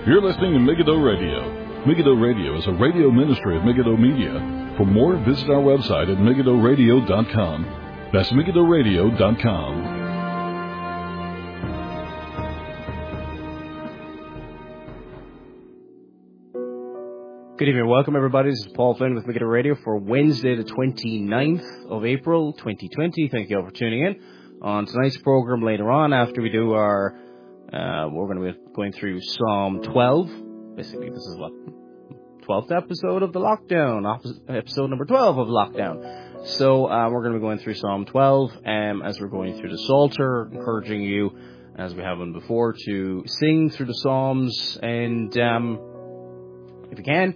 You're listening to Megiddo Radio. Megiddo Radio is a radio ministry of Megiddo Media. For more, visit our website at MegiddoRadio.com. That's MegiddoRadio.com. Good evening. Welcome, everybody. This is Paul Flynn with Megiddo Radio for Wednesday, the 29th of April, 2020. Thank you all for tuning in. On tonight's program later on, after we do our, we're going to be going through Psalm 12. Basically, this is what? 12th episode of the lockdown. Episode number 12 of lockdown. So, we're going to be going through Psalm 12, as we're going through the Psalter, encouraging you, as we have done before, to sing through the Psalms and, if you can,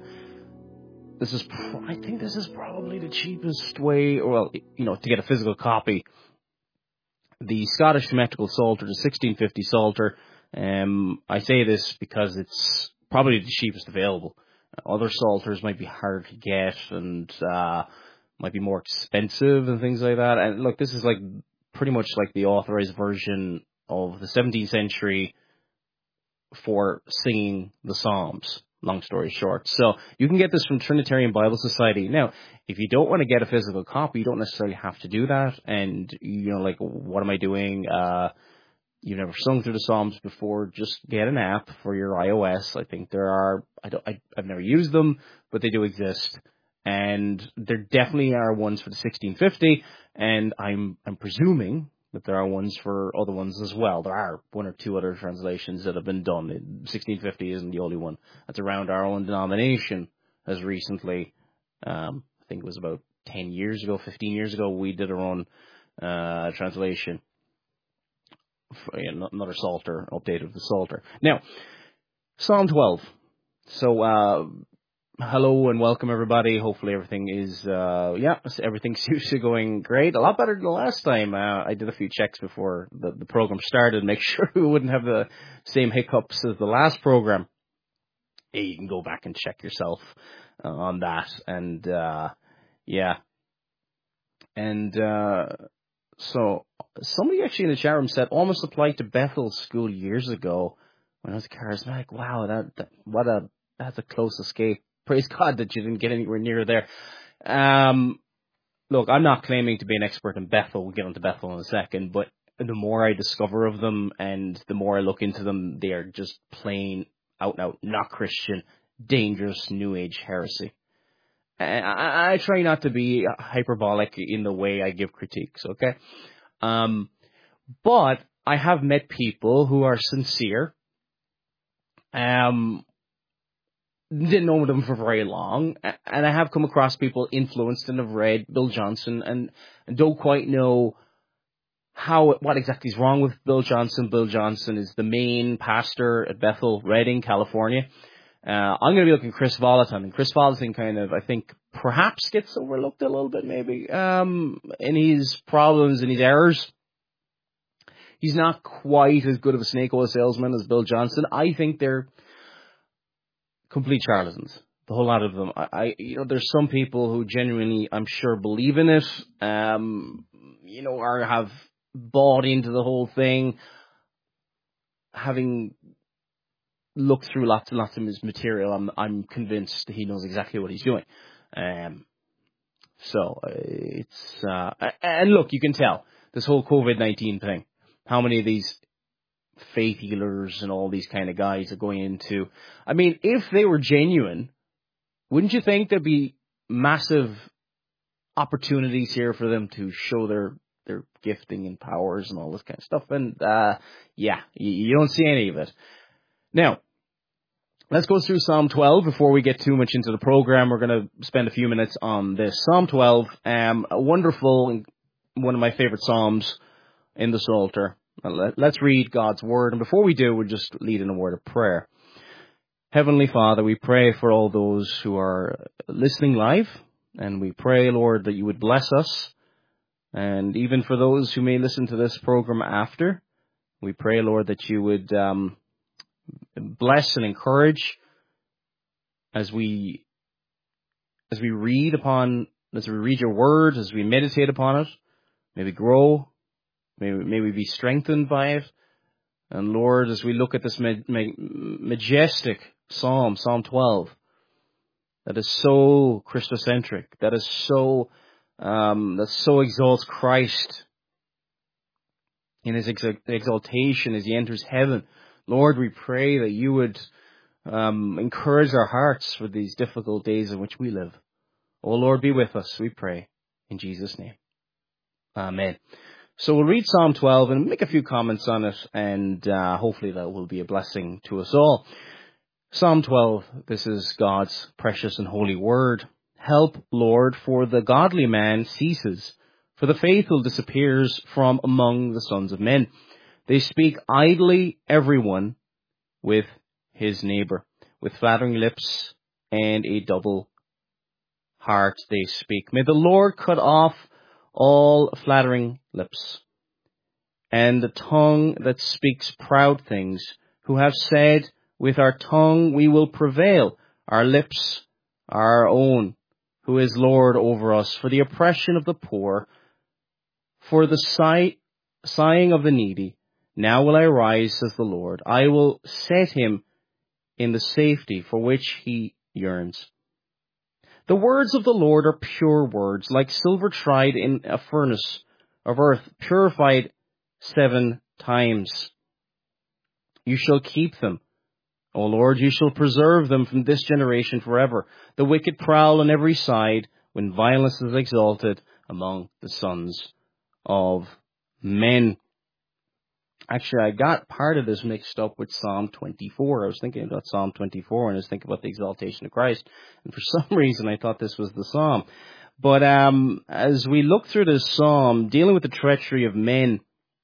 I think this is probably the cheapest way, to get a physical copy. The Scottish Symmetrical Psalter, the 1650 Psalter. I say this because it's probably the cheapest available. Other Psalters might be hard to get and might be more expensive and things like that. And look, this is like pretty much like the authorized version of the 17th century for singing the Psalms. Long story short. So you can get this from Trinitarian Bible Society. Now, if you don't want to get a physical copy, you don't necessarily have to do that. And, what am I doing? You've never sung through the Psalms before. Just get an app for your iOS. I think there are, I've never used them, but they do exist. And there definitely are ones for the 1650. And I'm presuming that there are ones for other ones as well. There are one or two other translations that have been done. 1650 isn't the only one. That's around our own denomination as recently. I think it was about 10 years ago, 15 years ago, we did our own translation. Another Psalter, update of the Psalter. Now, Psalm 12. So, hello and welcome, everybody. Hopefully everything is, everything seems to be going great. A lot better than the last time. I did a few checks before the program started, make sure we wouldn't have the same hiccups as the last program. You can go back and check yourself on that. And, so somebody actually in the chat room said, almost applied to Bethel School years ago when I was charismatic. Wow, that's a close escape. Praise God that you didn't get anywhere near there. Look, I'm not claiming to be an expert in Bethel. We'll get onto Bethel in a second. But the more I discover of them and the more I look into them, they are just plain out and out, not Christian, dangerous New Age heresy. And I try not to be hyperbolic in the way I give critiques, okay? But I have met people who are sincere. Didn't know them for very long, and I have come across people influenced and have read Bill Johnson and don't quite know what exactly is wrong with Bill Johnson. Bill Johnson is the main pastor at Bethel, Redding, California. I'm going to be looking at Chris Volaton, and Chris Volaton kind of, I think, perhaps gets overlooked a little bit, maybe, in his problems and his errors. He's not quite as good of a snake oil salesman as Bill Johnson. I think they're complete charlatans, the whole lot of them. There's some people who genuinely, I'm sure, believe in it, or have bought into the whole thing, having looked through lots and lots of his material. I'm convinced that he knows exactly what he's doing. So it's and look, you can tell this whole COVID-19 thing. How many of these faith healers and all these kind of guys are going into? I mean, if they were genuine, wouldn't you think there'd be massive opportunities here for them to show their gifting and powers and all this kind of stuff? And you don't see any of it. Now, let's go through Psalm 12 before we get too much into the program. We're going to spend a few minutes on this. Psalm 12, a wonderful, one of my favorite psalms in the Psalter. Let's read God's word. And before we do, we'll just lead in a word of prayer. Heavenly Father, we pray for all those who are listening live. And we pray, Lord, that you would bless us. And even for those who may listen to this program after, we pray, Lord, that you would bless and encourage as we read your word, as we meditate upon it. May we grow. May we be strengthened by it. And Lord, as we look at this majestic Psalm 12, that is so Christocentric, that so exalts Christ in his exaltation as he enters heaven. Lord, we pray that you would encourage our hearts for these difficult days in which we live. Oh Lord, be with us, we pray, in Jesus' name. Amen. So we'll read Psalm 12 and make a few comments on it, and hopefully that will be a blessing to us all. Psalm 12, this is God's precious and holy word. Help, Lord, for the godly man ceases, for the faithful disappears from among the sons of men. They speak idly, everyone, with his neighbor. With flattering lips and a double heart they speak. May the Lord cut off all flattering lips, and the tongue that speaks proud things, who have said, with our tongue we will prevail, our lips are our own, who is Lord over us, for the oppression of the poor, for the sighing of the needy. Now will I rise, says the Lord. I will set him in the safety for which he yearns. The words of the Lord are pure words, like silver tried in a furnace of earth, purified 7 times. You shall keep them, O Lord, you shall preserve them from this generation forever. The wicked prowl on every side, when violence is exalted among the sons of men. Actually, I got part of this mixed up with Psalm 24. I was thinking about Psalm 24, and I was thinking about the exaltation of Christ. And for some reason, I thought this was the psalm. But as we look through this psalm, dealing with the treachery of men,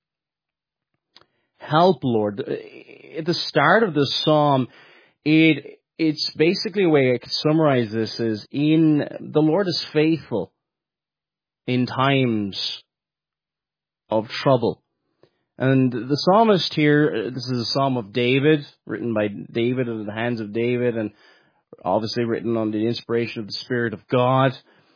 help, Lord. At the start of this psalm, it's basically a way I could summarize this is, the Lord is faithful in times of trouble. And the psalmist here, this is a psalm of David, written by David in the hands of David, and obviously written under the inspiration of the Spirit of God.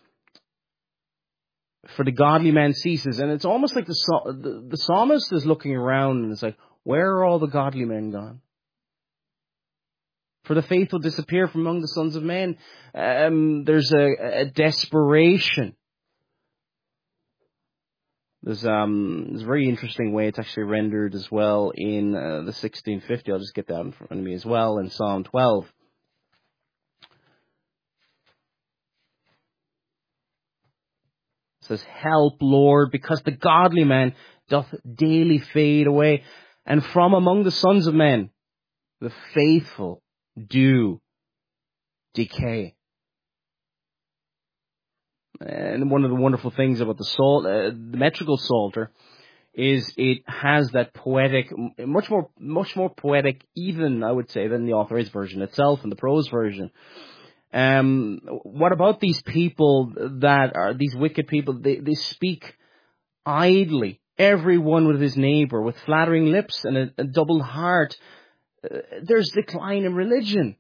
For the godly man ceases, and it's almost like the psalmist is looking around and it's like, where are all the godly men gone? For the faithful disappear from among the sons of men. There's a desperation. There's a very interesting way it's actually rendered as well in the 1650. I'll just get that in front of me as well in Psalm 12. It says, help, Lord, because the godly man doth daily fade away, and from among the sons of men the faithful do decay. And one of the wonderful things about the metrical psalter is it has that poetic, much more poetic, even I would say, than the authorized version itself and the prose version. What about these people that are these wicked people? They speak idly, everyone with his neighbor, with flattering lips and a double heart. There's decline in religion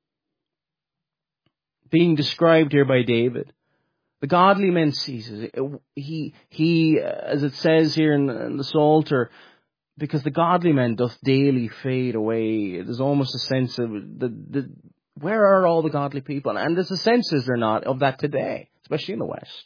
being described here by David. The godly man ceases. He, as it says here in the Psalter, because the godly man doth daily fade away. There's almost a sense of where are all the godly people? And there's a sense, is there not, of that today, especially in the West.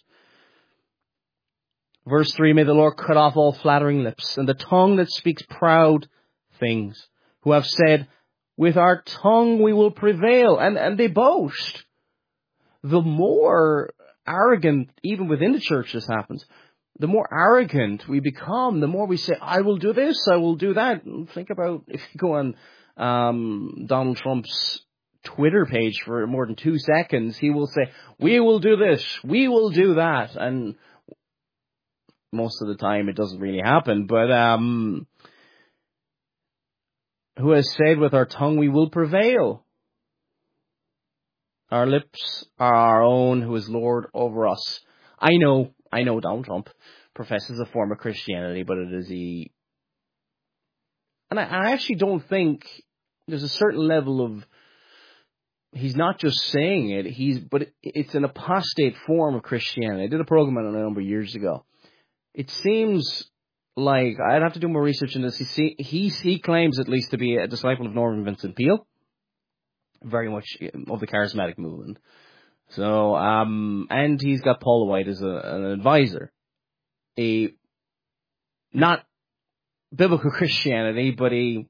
Verse 3, may the Lord cut off all flattering lips, and the tongue that speaks proud things, who have said, with our tongue we will prevail. And they boast. The more arrogant, even within the church this happens, the more arrogant we become, the more we say, I will do this, I will do that. And think about if you go on Donald Trump's Twitter page for more than 2 seconds, he will say, we will do this, we will do that. And most of the time it doesn't really happen. But who has said with our tongue we will prevail? Our lips are our own, who is Lord over us. I know Donald Trump professes a form of Christianity, but it is and I actually don't think there's a certain level of, he's not just saying it, but it's an apostate form of Christianity. I did a program on it a number of years ago. It seems like, I'd have to do more research in this. He claims at least to be a disciple of Norman Vincent Peale, very much of the charismatic movement. So, and he's got Paula White as an advisor. Not biblical Christianity, but he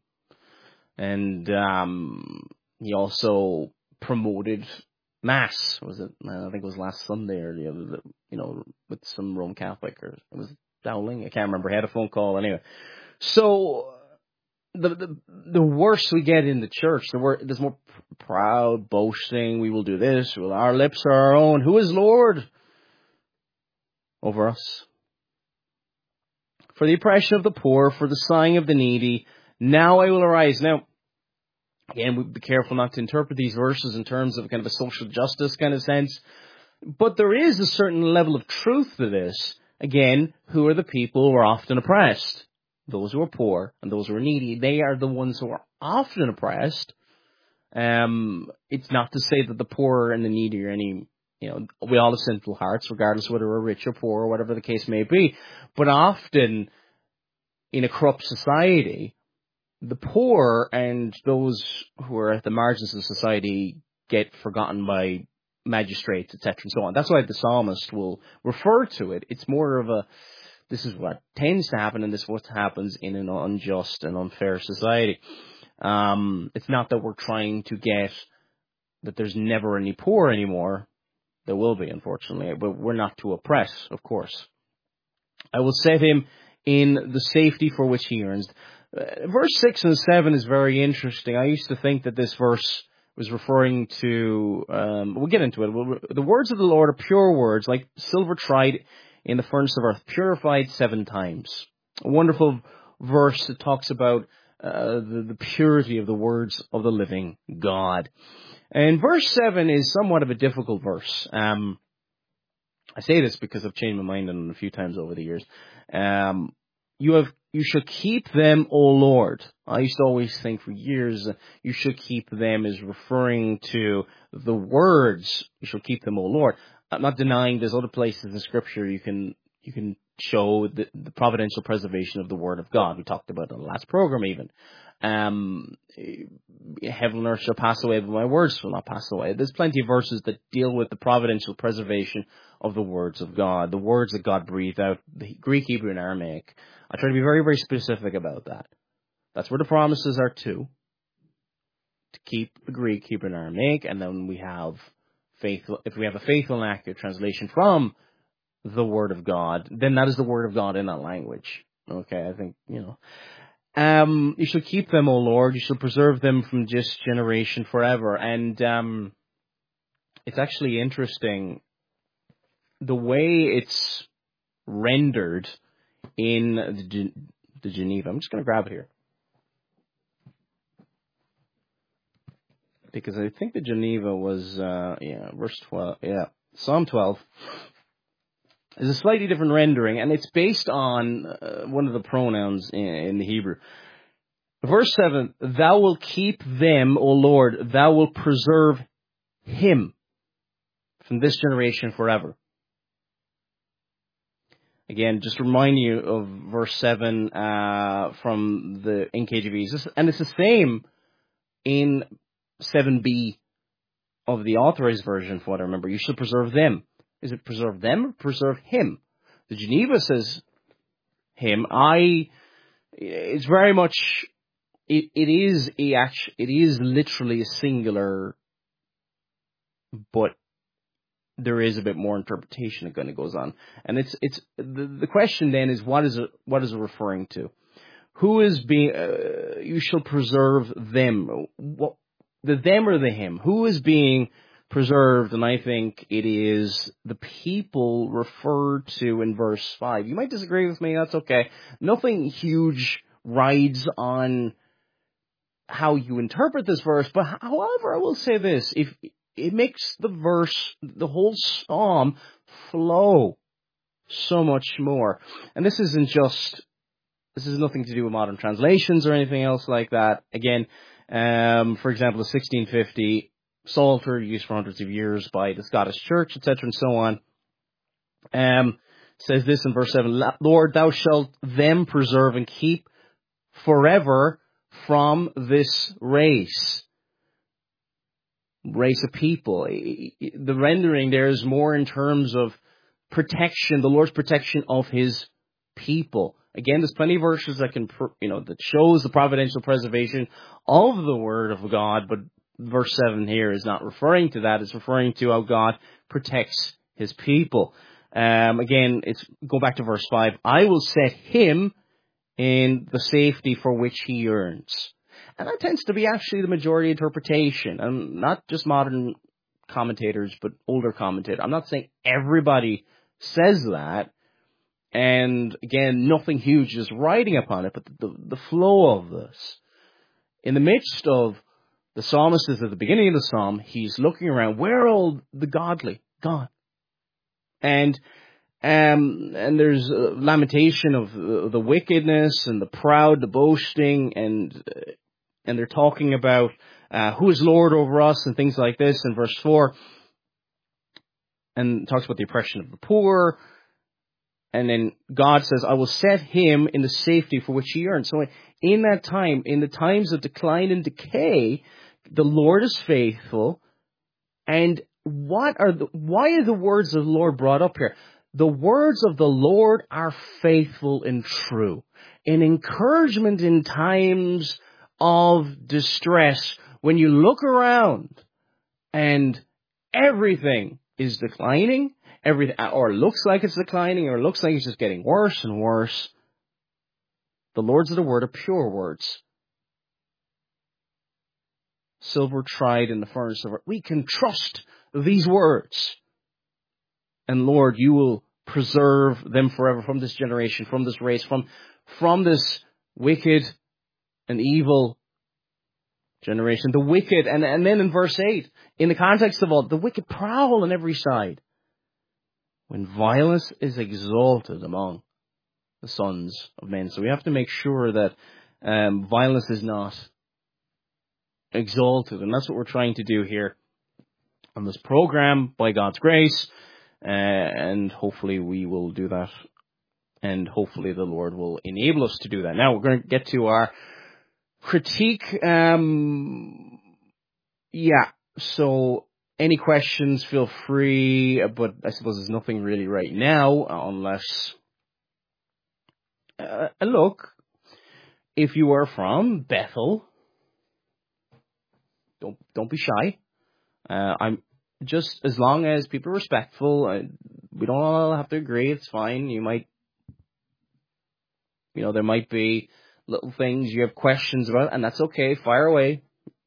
also promoted Mass. Was it? I think it was last Sunday or the other, with some Roman Catholic, or it was Dowling. I can't remember. I had a phone call anyway. So the worse we get in the church, there's more proud boasting. We will do this. Our lips are our own. Who is Lord over us? For the oppression of the poor, for the sighing of the needy, now I will arise. Now, again, we'd be careful not to interpret these verses in terms of kind of a social justice kind of sense. But there is a certain level of truth to this. Again, who are the people who are often oppressed? Those who are poor and those who are needy. They are the ones who are often oppressed. It's not to say that the poor and the needy are any, we all have sinful hearts, regardless of whether we're rich or poor or whatever the case may be. But often, in a corrupt society, the poor and those who are at the margins of society get forgotten by magistrates, etc., and so on. That's why the psalmist will refer to it. It's more of this is what tends to happen, and this is what happens in an unjust and unfair society. It's not that we're trying to get that there's never any poor anymore. There will be, unfortunately, but we're not to oppress, of course. I will set him in the safety for which he earns. Verse 6 and 7 is very interesting. I used to think that this verse was referring to, we'll get into it. The words of the Lord are pure words, like silver tried in the furnace of earth, purified 7 times. A wonderful verse that talks about the purity of the words of the living God. And verse 7 is somewhat of a difficult verse. I say this because I've changed my mind on it a few times over the years. You should keep them, O Lord. I used to always think for years, you should keep them is referring to the words. You should keep them, O Lord. I'm not denying there's other places in Scripture you can show the providential preservation of the Word of God. We talked about it in the last program even. Heaven and earth shall pass away, but my words will not pass away. There's plenty of verses that deal with the providential preservation of the words of God, the words that God breathed out, the Greek, Hebrew, and Aramaic. I try to be very, very specific about that. That's where the promises are to keep the Greek, Hebrew, and Aramaic, and then we have faithful. If we have a faithful and accurate translation from the Word of God, then that is the Word of God in that language. Okay, I think, you shall keep them, O Lord. You shall preserve them from this generation forever. And it's actually interesting the way it's rendered in the Geneva. I'm just going to grab it here, because I think the Geneva was, verse 12. Yeah, Psalm 12. Is a slightly different rendering, and it's based on one of the pronouns in the Hebrew. Verse 7, thou wilt keep them, O Lord, thou wilt preserve him from this generation forever. Again, just remind you of verse 7 from the NKJV. And it's the same in 7b of the Authorized Version, from what I remember. You shall preserve them. Is it preserve them or preserve him? The Geneva says him. It's very much, it is literally a singular, but there is a bit more interpretation that kind of goes on. And it's the question then is, what is it referring to? Who is being, you shall preserve them. What, the them or the him? Who is being preserved? And I think it is the people referred to in verse 5. You might disagree with me, that's okay. Nothing huge rides on how you interpret this verse, but however, I will say this, if it makes the verse, the whole psalm, flow so much more. And this is nothing to do with modern translations or anything else like that. Again, for example, the 1650 Psalter, used for hundreds of years by the Scottish Church, etc., and so on. says this in verse 7, Lord, thou shalt them preserve and keep forever from this race of people. The rendering there is more in terms of protection, the Lord's protection of his people. Again, there's plenty of verses that that shows the providential preservation of the word of God, but verse 7 here is not referring to that. It's referring to how God protects his people. Again, go back to verse 5. I will set him in the safety for which he earns. And that tends to be actually the majority interpretation, and not just modern commentators, but older commentators. I'm not saying everybody says that, and again, nothing huge is writing upon it, but the flow of this. In the midst of the psalmist is at the beginning of the psalm, he's looking around, where are all the godly? Gone. And there's a lamentation of the wickedness and the proud, the boasting, and they're talking about who is Lord over us and things like this in verse 4. And talks about the oppression of the poor. And then God says, I will set him in the safety for which he earned. So in that time, in the times of decline and decay, the Lord is faithful. And why are the words of the Lord brought up here? The words of the Lord are faithful and true. An encouragement in times of distress, when you look around and everything is declining, or looks like it's declining, or looks like it's just getting worse and worse, the words of the word are pure words. Silver tried in the furnace of it. We can trust these words. And Lord, you will preserve them forever from this generation, from this race, from this wicked and evil generation. The wicked, and then in verse 8, in the context of all, the wicked prowl on every side. When violence is exalted among the sons of men. So we have to make sure that violence is not exalted. And that's what we're trying to do here on this program by God's grace. And hopefully we will do that. And hopefully the Lord will enable us to do that. Now we're going to get to our critique. So any questions, feel free, but I suppose there's nothing really right now, unless, look, if you are from Bethel, don't be shy. I'm just, as long as people are respectful, we don't all have to agree, it's fine. You might, there might be little things you have questions about, and that's okay, fire away.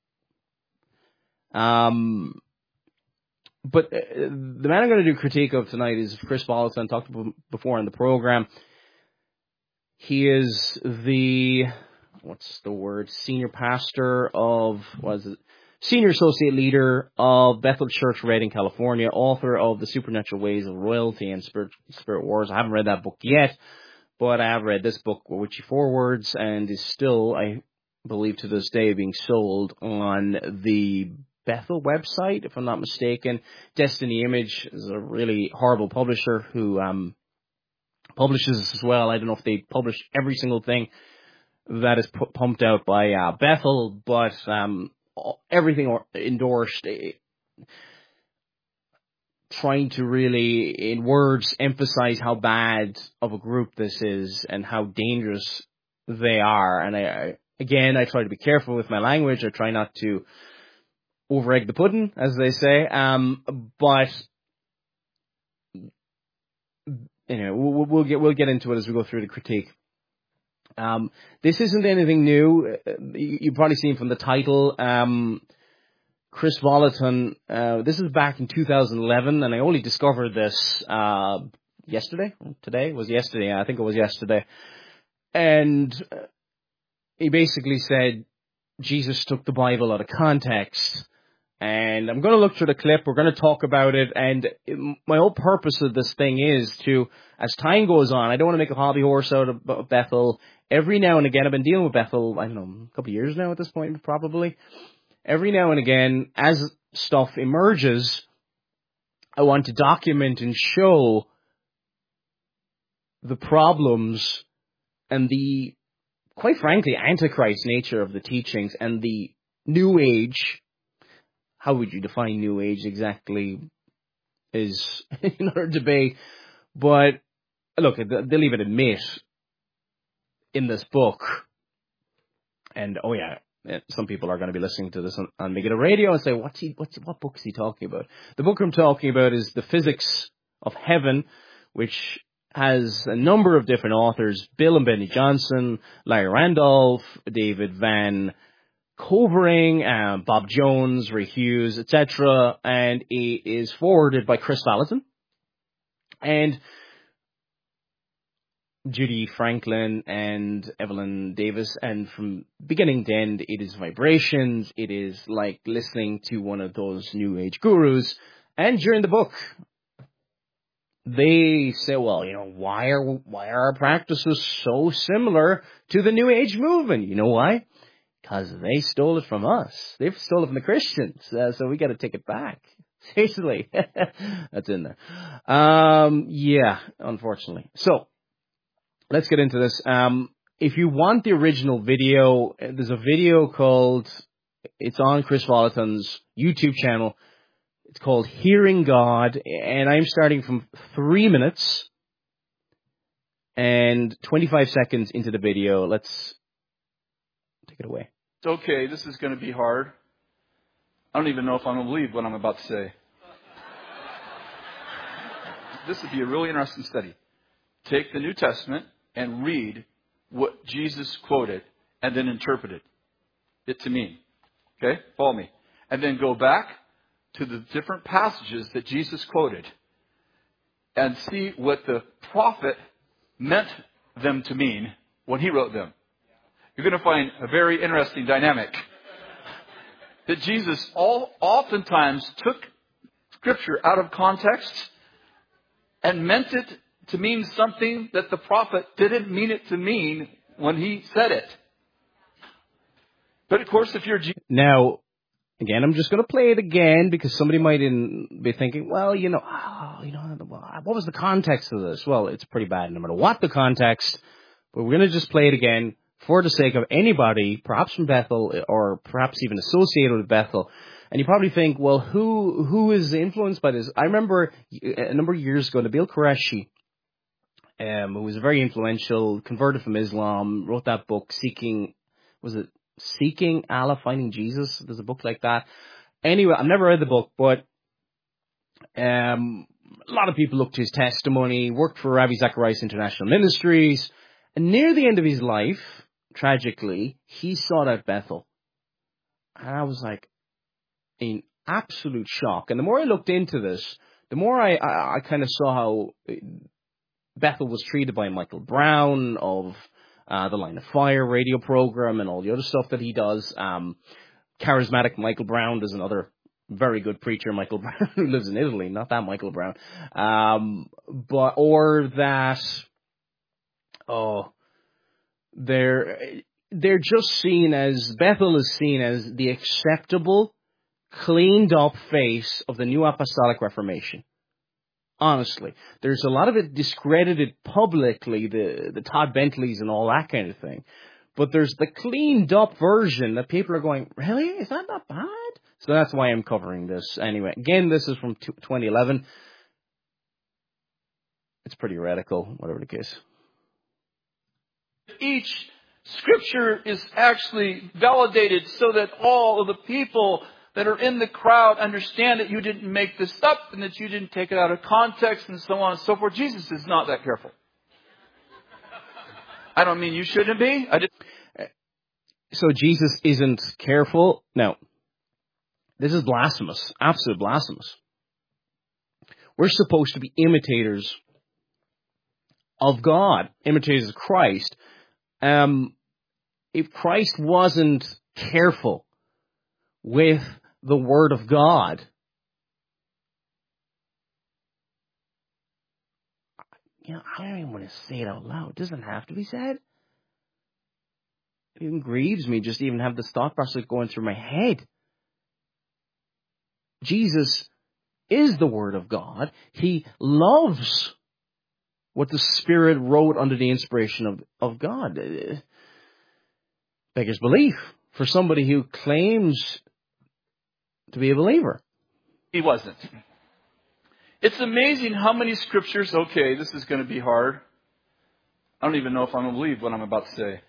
But the man I'm going to do critique of tonight is Chris Vallotton. I talked about him before in the program. He is the, senior pastor of, senior associate leader of Bethel Church, Redding, California, author of The Supernatural Ways of Royalty and Spirit Wars. I haven't read that book yet, but I have read this book, which he forwards, and is still, I believe to this day, being sold on the Bethel website, if I'm not mistaken. Destiny Image is a really horrible publisher who publishes this as well. I don't know if they publish every single thing that is pumped out by Bethel, but everything endorsed, trying to really, in words, emphasize how bad of a group this is and how dangerous they are. And I try to be careful with my language. I try not to over-egg the pudding, as they say. But we'll get into it as we go through the critique. This isn't anything new. You've probably seen from the title. Chris Vallotton. This is back in 2011, and I only discovered this yesterday. Today was yesterday. I think it was yesterday. And he basically said Jesus took the Bible out of context. And I'm going to look through the clip. We're going to talk about it. And my whole purpose of this thing is to, as time goes on, I don't want to make a hobby horse out of Bethel. Every now and again, I've been dealing with Bethel, I don't know, a couple of years now at this point, probably. Every now and again, as stuff emerges, I want to document and show the problems and the, quite frankly, antichrist nature of the teachings and the New Age. How would you define New Age exactly is another debate. But look, they'll even admit in this book, and some people are going to be listening to this on Megiddo Radio and say, what book is he talking about? The book I'm talking about is The Physics of Heaven, which has a number of different authors: Bill and Benny Johnson, Larry Randolph, David Van Covering, Bob Jones, Ray Hughes, etc. And it is forwarded by Chris Valentin and Judy Franklin and Evelyn Davis. And from beginning to end, it is vibrations. It is like listening to one of those New Age gurus. And during the book, they say, well, why are our practices so similar to the New Age movement? You know why? Because they stole it from us. They've stolen it from the Christians. So we got to take it back. Seriously. That's in there. Unfortunately. So let's get into this. If you want the original video, there's a video it's on Chris Valentin's YouTube channel. It's called Hearing God, and I'm starting from 3 minutes and 25 seconds into the video. Let's take it away. It's okay. This is going to be hard. I don't even know if I'm going to believe what I'm about to say. This would be a really interesting study. Take the New Testament and read what Jesus quoted and then interpret it to mean. Okay? Follow me. And then go back to the different passages that Jesus quoted and see what the prophet meant them to mean when he wrote them. You're going to find a very interesting dynamic. That Jesus oftentimes took Scripture out of context and meant it to mean something that the prophet didn't mean it to mean when he said it. But of course, if you're Jesus... Now, again, I'm just going to play it again because somebody might be thinking, well, what was the context of this? Well, it's pretty bad no matter what the context, but we're going to just play it again for the sake of anybody, perhaps from Bethel or perhaps even associated with Bethel. And you probably think, well, who is influenced by this? I remember a number of years ago, Nabil Qureshi, who was very influential, converted from Islam, wrote that book, Seeking Allah, Finding Jesus? There's a book like that. Anyway, I've never read the book, but a lot of people looked to his testimony, worked for Ravi Zacharias International Ministries, and near the end of his life, tragically, he sought out Bethel. And I was like, in absolute shock. And the more I looked into this, the more I kind of saw how Bethel was treated by Michael Brown of the Line of Fire radio program and all the other stuff that he does. Charismatic Michael Brown, there's another very good preacher, Michael Brown, who lives in Italy, not that Michael Brown. They're just seen as, Bethel is seen as the acceptable, cleaned up face of the New Apostolic Reformation. Honestly, there's a lot of it discredited publicly, the Todd Bentleys and all that kind of thing. But there's the cleaned up version that people are going, really? Is that not bad? So that's why I'm covering this. Anyway, again, this is from 2011. It's pretty radical, whatever the case. Each scripture is actually validated so that all of the people that are in the crowd understand that you didn't make this up and that you didn't take it out of context and so on and so forth. Jesus is not that careful. I don't mean you shouldn't be. So Jesus isn't careful? No. This is blasphemous. Absolute blasphemous. We're supposed to be imitators of God, imitators of Christ. If Christ wasn't careful with the Word of God, I don't even want to say it out loud. It doesn't have to be said. It even grieves me just to even have this thought process going through my head. Jesus is the Word of God. He loves what the Spirit wrote under the inspiration of God. Beggars belief for somebody who claims to be a believer. He wasn't. It's amazing how many scriptures, okay, this is going to be hard. I don't even know if I'm going to believe what I'm about to say.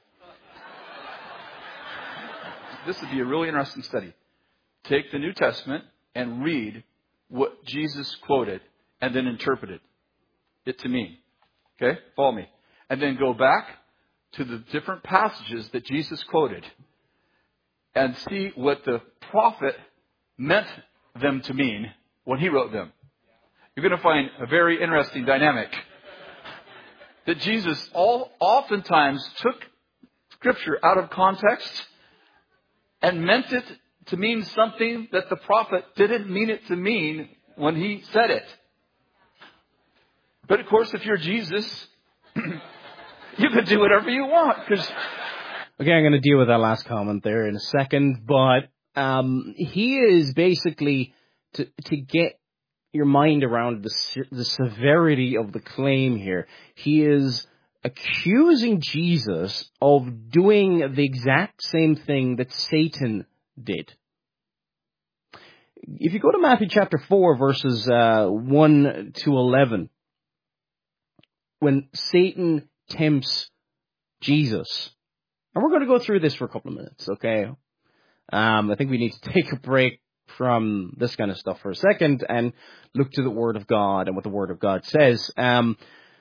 This would be a really interesting study. Take the New Testament and read what Jesus quoted and then interpret it to mean. Okay? Follow me. And then go back to the different passages that Jesus quoted and see what the prophet meant them to mean when he wrote them. You're going to find a very interesting dynamic. That Jesus oftentimes took Scripture out of context and meant it to mean something that the prophet didn't mean it to mean when he said it. But of course, if you're Jesus, you can do whatever you want. Okay, I'm going to deal with that last comment there in a second, but he is basically, to get your mind around the severity of the claim here, he is accusing Jesus of doing the exact same thing that Satan did. If you go to Matthew chapter 4, verses 1 to 11, when Satan tempts Jesus, and we're going to go through this for a couple of minutes, okay? I think we need to take a break from this kind of stuff for a second and look to the Word of God and what the Word of God says. I'm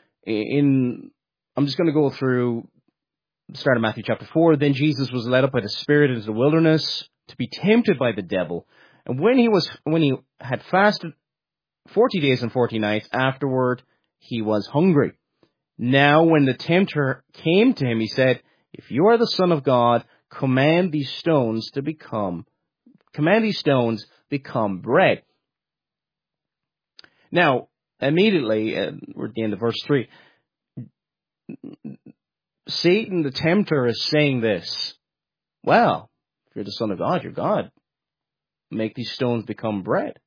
just going to go through the start of Matthew chapter 4. Then Jesus was led up by the Spirit into the wilderness to be tempted by the devil. And when he had fasted 40 days and 40 nights, afterward he was hungry. Now when the tempter came to him, he said, "If you are the Son of God, command these stones become bread." Now, immediately, we're at the end of verse 3, Satan, the tempter, is saying this. Well, if you're the Son of God, you're God. Make these stones become bread.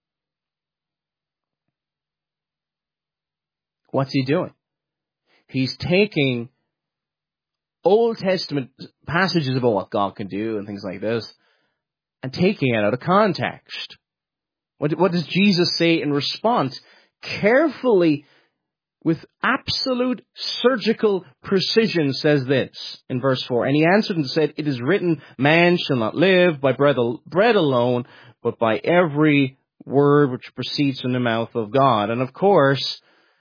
What's he doing? He's taking Old Testament passages about what God can do and things like this and taking it out of context. What does Jesus say in response? Carefully, with absolute surgical precision, says this in verse 4. And he answered and said, "It is written, man shall not live by bread alone, but by every word which proceeds from the mouth of God." And of course,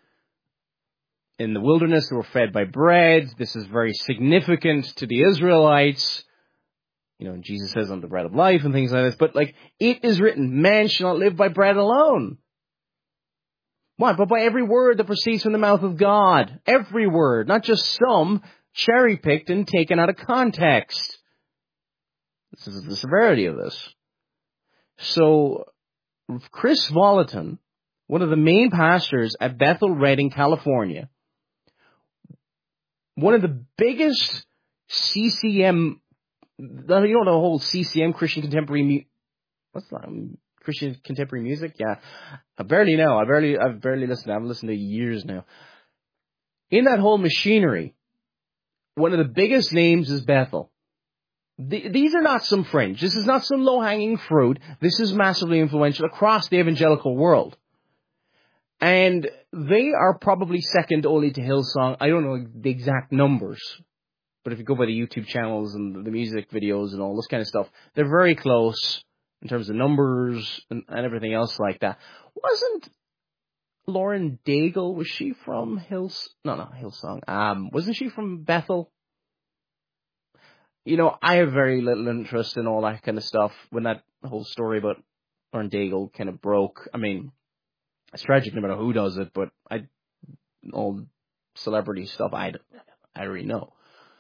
in the wilderness, they were fed by bread. This is very significant to the Israelites. You know, Jesus says, "I'm the bread of life," and things like this. But it is written, man shall not live by bread alone. What? But by every word that proceeds from the mouth of God. Every word, not just some, cherry-picked and taken out of context. This is the severity of this. So, Chris Volaton, one of the main pastors at Bethel Redding, California, one of the biggest CCM, the whole CCM, Christian Contemporary what's that? Christian Contemporary Music? Yeah. I barely know. I've barely listened. I haven't listened to years now. In that whole machinery, one of the biggest names is Bethel. These are not some fringe. This is not some low-hanging fruit. This is massively influential across the evangelical world. And they are probably second only to Hillsong. I don't know the exact numbers. But if you go by the YouTube channels and the music videos and all this kind of stuff, they're very close in terms of numbers and everything else like that. Wasn't Lauren Daigle, was she from Hillsong? Wasn't she from Bethel? You know, I have very little interest in all that kind of stuff. When that whole story about Lauren Daigle kind of broke, I mean, it's tragic no matter who does it, but all celebrity stuff, I already know.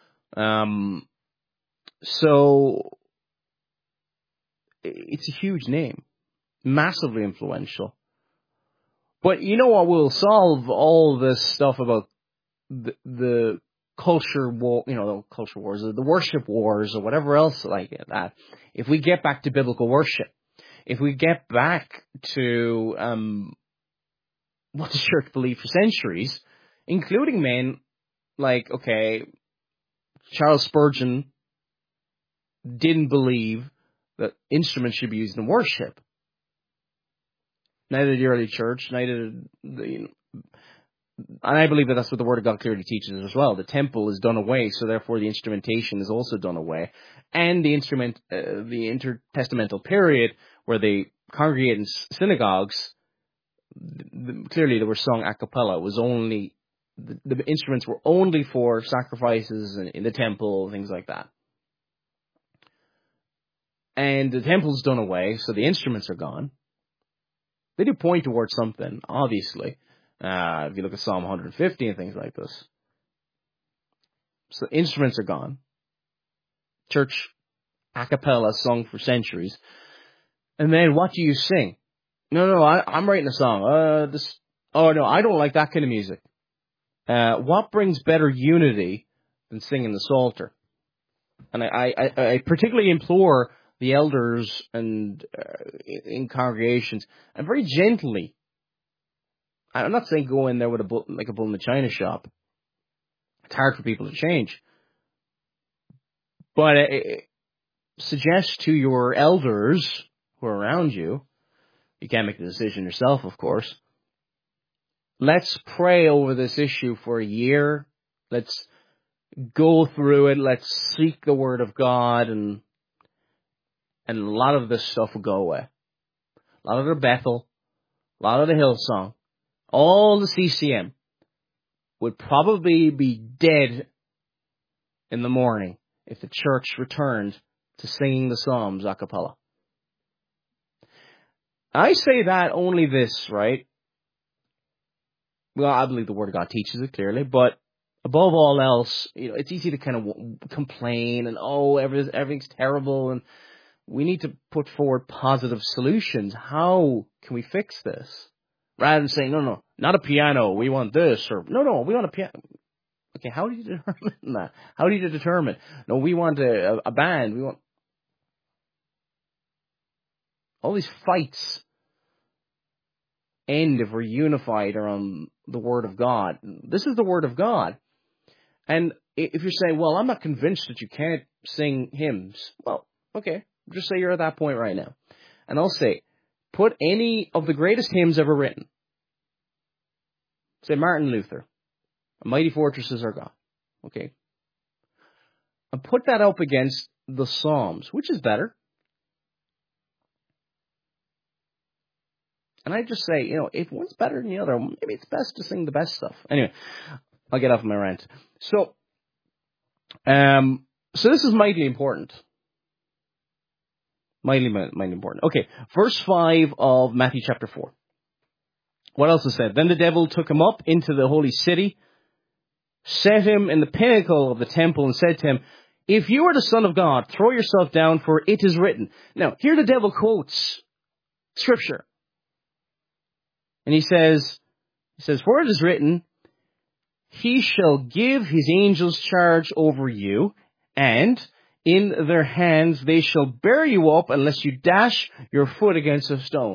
So it's a huge name, massively influential. But you know what will solve all this stuff about the culture war, the culture wars, the worship wars, or whatever else like that? If we get back to biblical worship, if we get back to what the church believed for centuries, including men like, okay, Charles Spurgeon didn't believe that instruments should be used in worship. Neither did the early church, neither did and I believe that that's what the Word of God clearly teaches as well. The temple is done away, so therefore the instrumentation is also done away. And the intertestamental period where they congregated in synagogues, clearly they were sung a cappella. It was only, the instruments were only for sacrifices in the temple, things like that. And the temple's done away, so the instruments are gone. They do point towards something, obviously. If you look at Psalm 150 and things like this. So instruments are gone. Church a cappella sung for centuries. And then what do you sing? No, I'm writing a song. No, I don't like that kind of music. What brings better unity than singing the Psalter? And I particularly implore the elders and in congregations, and very gently, I'm not saying go in there with a bull in the china shop. It's hard for people to change. But suggest to your elders who are around you, you can't make the decision yourself, of course. Let's pray over this issue for a year. Let's go through it. Let's seek the Word of God, and a lot of this stuff will go away. A lot of the Bethel, a lot of the Hillsong, all the CCM would probably be dead in the morning if the church returned to singing the Psalms a cappella. I say that only this, right? Well, I believe the Word of God teaches it clearly, but above all else, it's easy to kind of complain and, everything's terrible, and we need to put forward positive solutions. How can we fix this? Rather than saying, no, not a piano, we want this, or no, we want a piano. Okay, how do you determine that? How do you determine? No, we want a band. We want all these fights end if we're unified around the Word of God. This is the Word of God. And if you're saying, well, I'm not convinced that you can't sing hymns, well, okay, just say you're at that point right now. And I'll say, put any of the greatest hymns ever written. Say Martin Luther, A Mighty Fortress Is Our God. Okay. And put that up against the Psalms, which is better. And I just say, if one's better than the other, maybe it's best to sing the best stuff. Anyway, I'll get off my rant. So this is mightily important. Mightily important. Okay, verse 5 of Matthew chapter 4. What else is said? Then the devil took him up into the holy city, set him in the pinnacle of the temple, and said to him, if you are the Son of God, throw yourself down, for it is written. Now, here the devil quotes Scripture. And he says, for it is written, he shall give his angels charge over you, and in their hands they shall bear you up unless you dash your foot against a stone.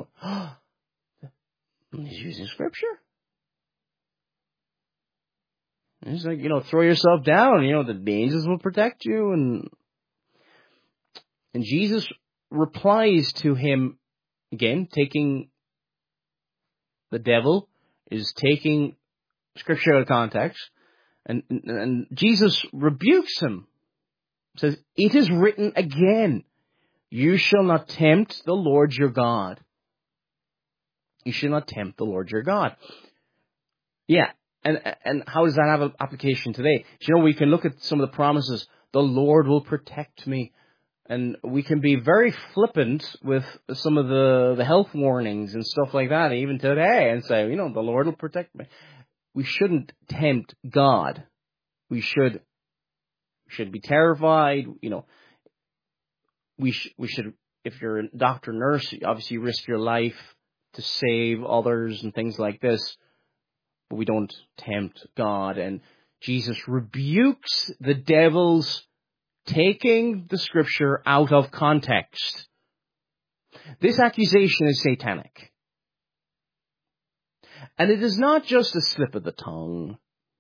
He's using Scripture. He's like, throw yourself down. The angels will protect you. And Jesus replies to him, again, the devil is taking Scripture out of context. And Jesus rebukes him. Says, it is written again, you shall not tempt the Lord your God. You shall not tempt the Lord your God. Yeah, and how does that have an application today? We can look at some of the promises. The Lord will protect me. And we can be very flippant with some of the health warnings and stuff like that, even today, and say, the Lord will protect me. We shouldn't tempt God. We should be terrified. We should, if you're a doctor, nurse, obviously you risk your life to save others and things like this, but we don't tempt God. And Jesus rebukes the devil's taking the Scripture out of context. This accusation is satanic. And it is not just a slip of the tongue.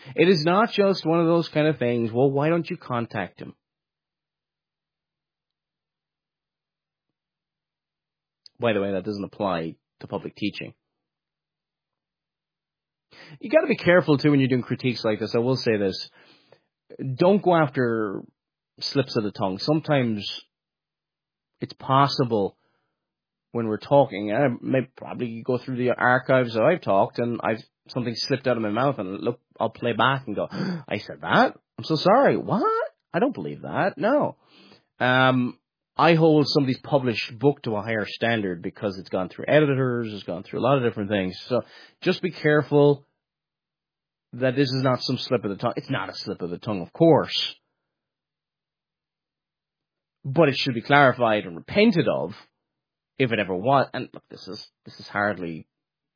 It is not just one of those kind of things, well, why don't you contact him? By the way, that doesn't apply to public teaching. You got to be careful, too, when you're doing critiques like this. I will say this. Don't go after slips of the tongue. Sometimes it's possible when we're talking, I may probably go through the archives that I've talked and something slipped out of my mouth and look, I'll play back and go, I said that? I'm so sorry. What? I don't believe that. No. I hold somebody's published book to a higher standard because it's gone through editors, it's gone through a lot of different things. So just be careful that this is not some slip of the tongue. It's not a slip of the tongue, of course. But it should be clarified and repented of if it ever was. And look, this is hardly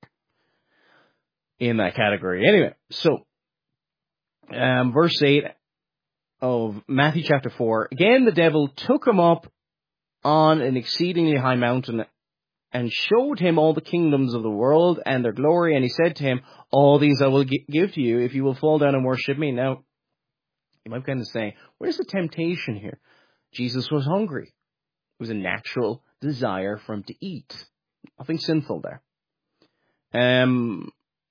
in that category. Anyway, so verse 8 of Matthew chapter 4. Again, the devil took him up on an exceedingly high mountain and showed him all the kingdoms of the world and their glory. And he said to him, all these I will give to you if you will fall down and worship me. Now, you might kind of say, where's the temptation here? Jesus was hungry. It was a natural desire for him to eat. Nothing sinful there. And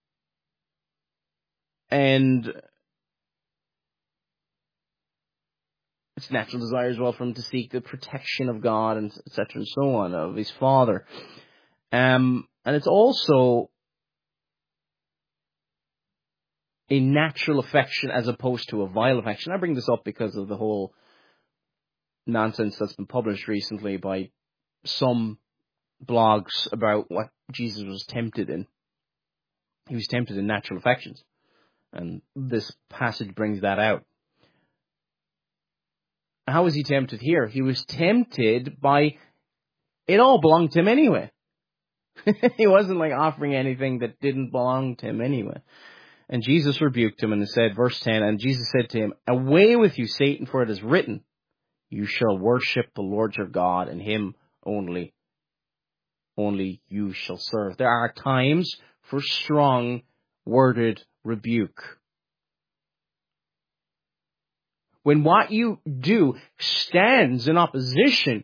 it's natural desire as well for him to seek the protection of God and etc. and so on, of his Father. And it's also a natural affection as opposed to a vile affection. I bring this up because of the whole nonsense that's been published recently by some blogs about what Jesus was tempted in. He was tempted in natural affections. And this passage brings that out. How was he tempted here? He was tempted by, it all belonged to him anyway. He wasn't like offering anything that didn't belong to him anyway. And Jesus rebuked him and said, verse 10, and Jesus said to him, away with you, Satan, for it is written, you shall worship the Lord your God, and him only you shall serve. There are times for strong worded rebuke. When what you do stands in opposition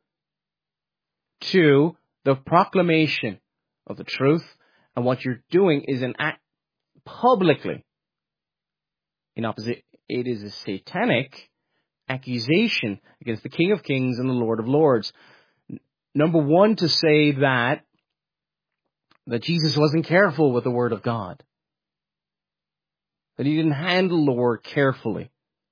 to the proclamation of the truth, and what you're doing is an act publicly in opposition, it is a satanic accusation against the King of Kings and the Lord of Lords. Number one, to say that Jesus wasn't careful with the Word of God, that he didn't handle the Word carefully.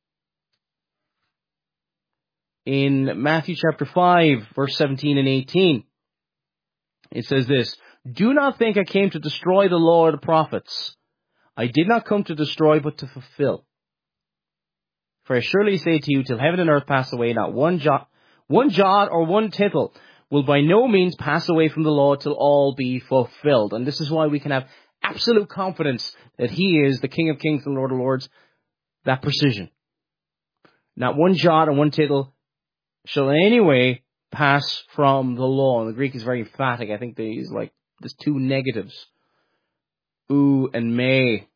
In Matthew chapter 5, verse 17 and 18, it says this, do not think I came to destroy the law or the prophets. I did not come to destroy, but to fulfill. For I surely say to you, till heaven and earth pass away, not one jot or one tittle will by no means pass away from the law till all be fulfilled. And this is why we can have absolute confidence that he is the King of Kings and Lord of Lords. That precision. Not one jot or one tittle shall in any way pass from the law. And the Greek is very emphatic. I think there's two negatives. Oo and may.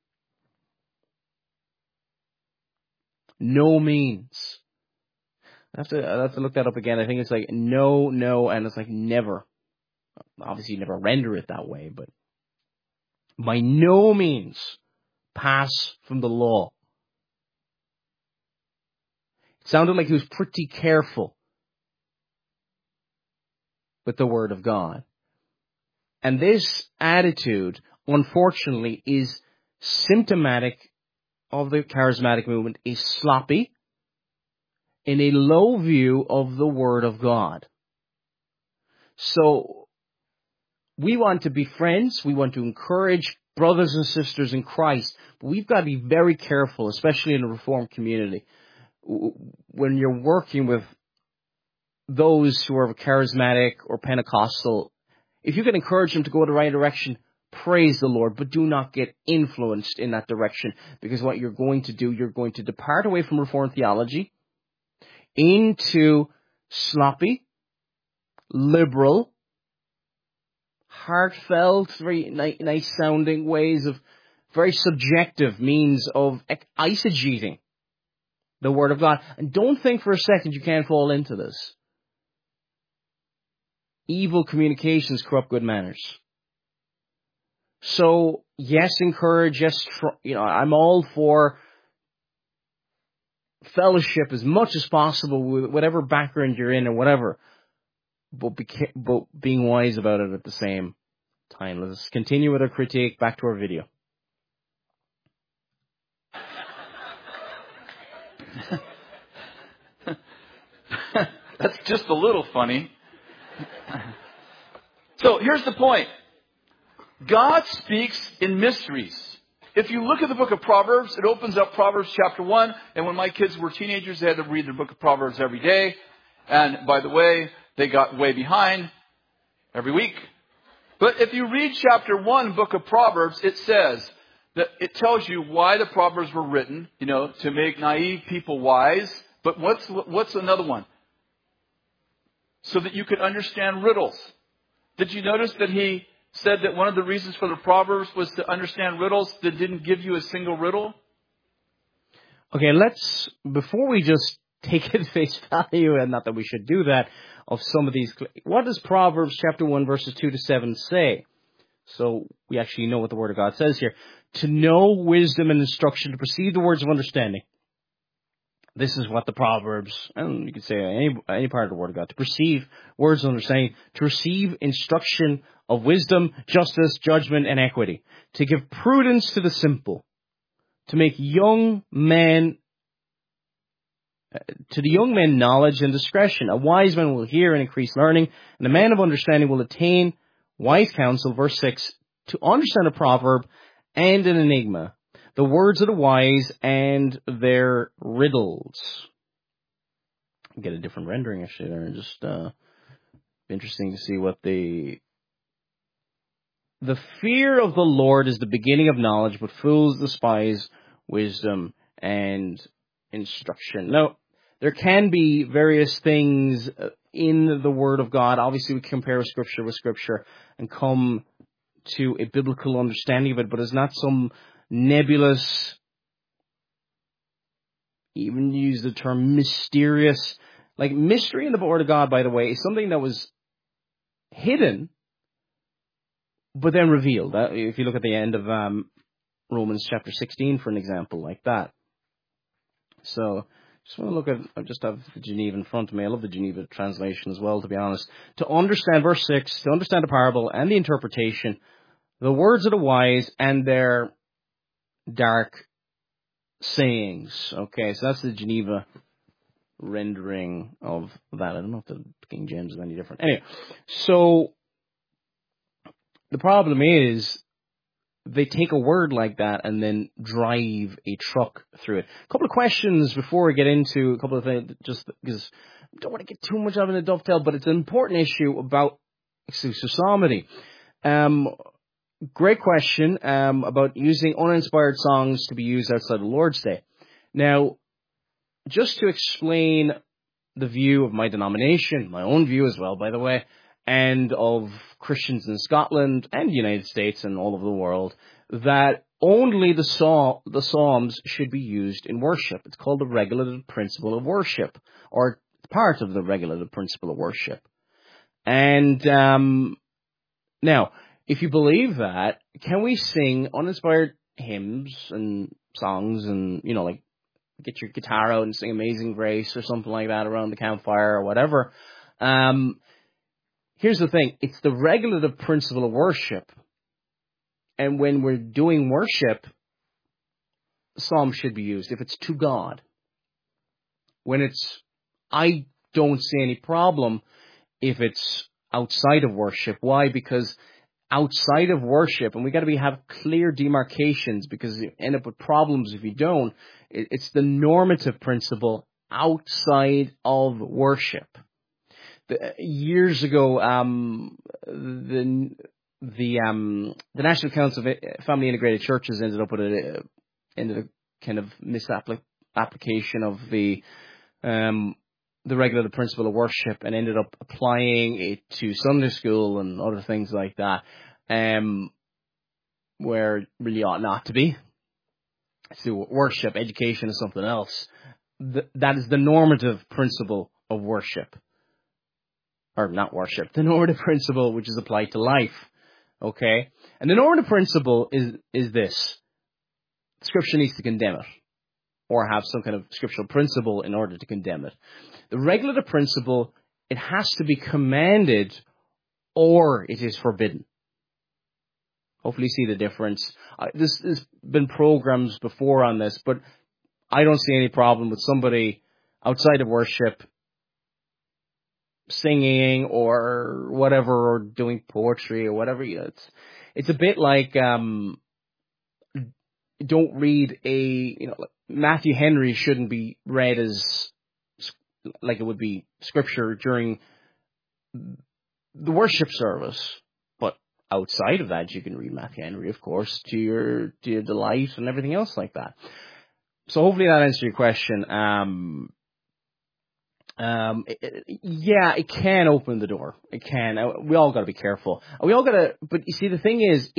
No means. I have to look that up again. I think it's like no, and it's like never. Obviously, you never render it that way, but by no means pass from the law. It sounded like he was pretty careful with the Word of God. And this attitude, unfortunately, is symptomatic of the charismatic movement, is sloppy, in a low view of the Word of God. So, we want to be friends, we want to encourage brothers and sisters in Christ, but we've got to be very careful, especially in the Reformed community, when you're working with those who are charismatic or Pentecostal. If you can encourage them to go in the right direction, praise the Lord, but do not get influenced in that direction, because what you're going to do, you're going to depart away from Reformed theology into sloppy, liberal, heartfelt, very nice sounding ways of very subjective means of eisegeting the Word of God. And don't think for a second you can't fall into this. Evil communications corrupt good manners. So, yes, encourage, yes, I'm all for fellowship as much as possible with whatever background you're in or whatever, but being wise about it at the same time. Let's continue with our critique. Back to our video. That's just a little funny. So here's the point. God speaks in mysteries. If you look at the book of Proverbs, it opens up Proverbs chapter 1. And when my kids were teenagers, they had to read the book of Proverbs every day. And by the way, they got way behind every week. But if you read chapter 1, book of Proverbs, it says that it tells you why the Proverbs were written, to make naive people wise. But what's another one? So that you could understand riddles. Did you notice that he said that one of the reasons for the Proverbs was to understand riddles that didn't give you a single riddle? Okay, before we just take it face value, and not that we should do that, of some of these, what does Proverbs chapter 1 verses 2 to 7 say? So we actually know what the Word of God says here. To know wisdom and instruction, to perceive the words of understanding. This is what the Proverbs, and you could say any part of the Word of God, to perceive words of understanding, to receive instruction of wisdom, justice, judgment, and equity, to give prudence to the simple, to make to the young men knowledge and discretion. A wise man will hear and increase learning, and a man of understanding will attain wise counsel. Verse 6, to understand a proverb and an enigma, the words of the wise and their riddles. Get a different rendering actually there. Just interesting to see what the fear of the Lord is the beginning of knowledge, but fools despise wisdom and instruction. Now, there can be various things in the Word of God. Obviously, we compare Scripture with Scripture and come to a biblical understanding of it, but it's not some nebulous, even use the term mysterious. Like, mystery in the Word of God, by the way, is something that was hidden, but then revealed. If you look at the end of Romans chapter 16, for an example, like that. So, just want to look at, I just have the Geneva in front of me. I love the Geneva translation as well, to be honest. To understand, verse 6, to understand the parable and the interpretation, the words of the wise and their dark sayings. Okay, so that's the Geneva rendering of that. I don't know if the King James is any different. Anyway, so the problem is they take a word like that and then drive a truck through it. A couple of questions before we get into a couple of things, just because I don't want to get too much of it in a dovetail, but it's an important issue about exclusive psalmody. Great question about using uninspired songs to be used outside the Lord's Day. Now, just to explain the view of my denomination, my own view as well, by the way, and of Christians in Scotland and the United States and all over the world, that only the Psalms should be used in worship. It's called the regulative principle of worship, or part of the regulative principle of worship. And now, if you believe that, can we sing uninspired hymns and songs and, like, get your guitar out and sing Amazing Grace or something like that around the campfire or whatever? Here's the thing. It's the regulative principle of worship. And when we're doing worship, psalms should be used if it's to God. I don't see any problem if it's outside of worship. Why? Because outside of worship, and we got to have clear demarcations, because you end up with problems if you don't. It's the normative principle outside of worship. Years ago, the National Council of Family Integrated Churches ended up a kind of misapplication of the regulative principle of worship, and ended up applying it to Sunday school and other things like that. where it really ought not to be. So worship, education is something else. That is the normative principle of worship. Or not worship, the normative principle which is applied to life. Okay? And the normative principle is this. Scripture needs to condemn it, or have some kind of scriptural principle in order to condemn it. The regulative principle, it has to be commanded, or it is forbidden. Hopefully you see the difference. There's been programs before on this, but I don't see any problem with somebody outside of worship singing or whatever, or doing poetry or whatever. It's a bit like don't read Matthew Henry shouldn't be read as like it would be scripture during the worship service, but outside of that you can read Matthew Henry, of course, to your delight and everything else like that. So hopefully that answers your question. It can open the door. It can. We all got to be careful. But you see, the thing is,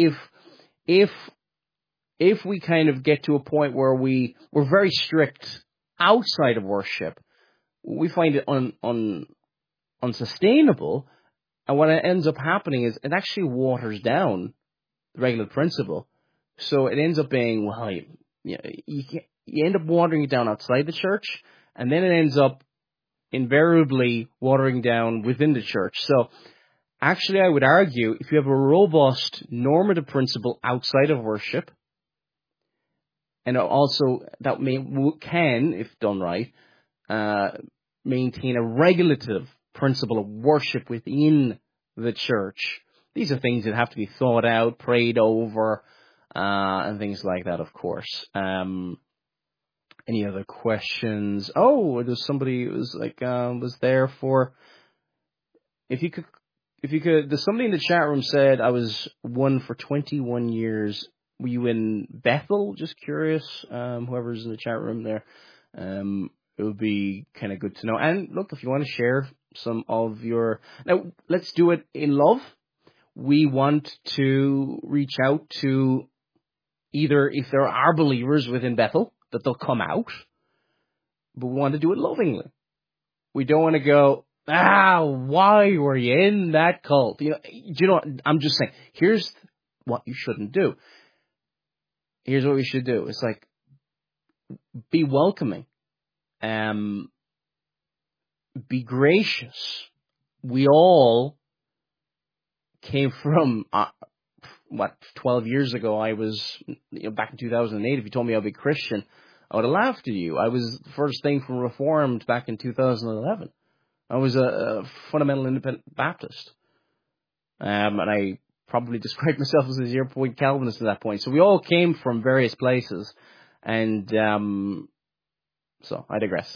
if we kind of get to a point where we're very strict outside of worship, we find it unsustainable. And what ends up happening is it actually waters down the regular principle. So it ends up being, you end up watering it down outside the church, and then it ends up invariably watering down within the church. So actually I would argue if you have a robust normative principle outside of worship, and also that can, if done right, maintain a regulative principle of worship within the church. These are things that have to be thought out, prayed over, and things like that, of course. Any other questions? Oh, there's somebody who was was there for. If you could, there's somebody in the chat room said I was one for 21 years. Were you in Bethel? Just curious. Whoever's in the chat room there, it would be kind of good to know. And look, if you want to share some of your, now let's do it in love. We want to reach out to either if there are believers within Bethel, that they'll come out, but we want to do it lovingly. We don't want to go, why were you in that cult? I'm just saying, here's what you shouldn't do. Here's what we should do. It's like, be welcoming. Be gracious. We all came from, 12 years ago, I was, back in 2008, if you told me I'd be Christian, I would have laughed at you. I was the first thing from Reformed back in 2011. I was a fundamental independent Baptist. And I probably described myself as a 0-point Calvinist at that point. So we all came from various places. And so I digress.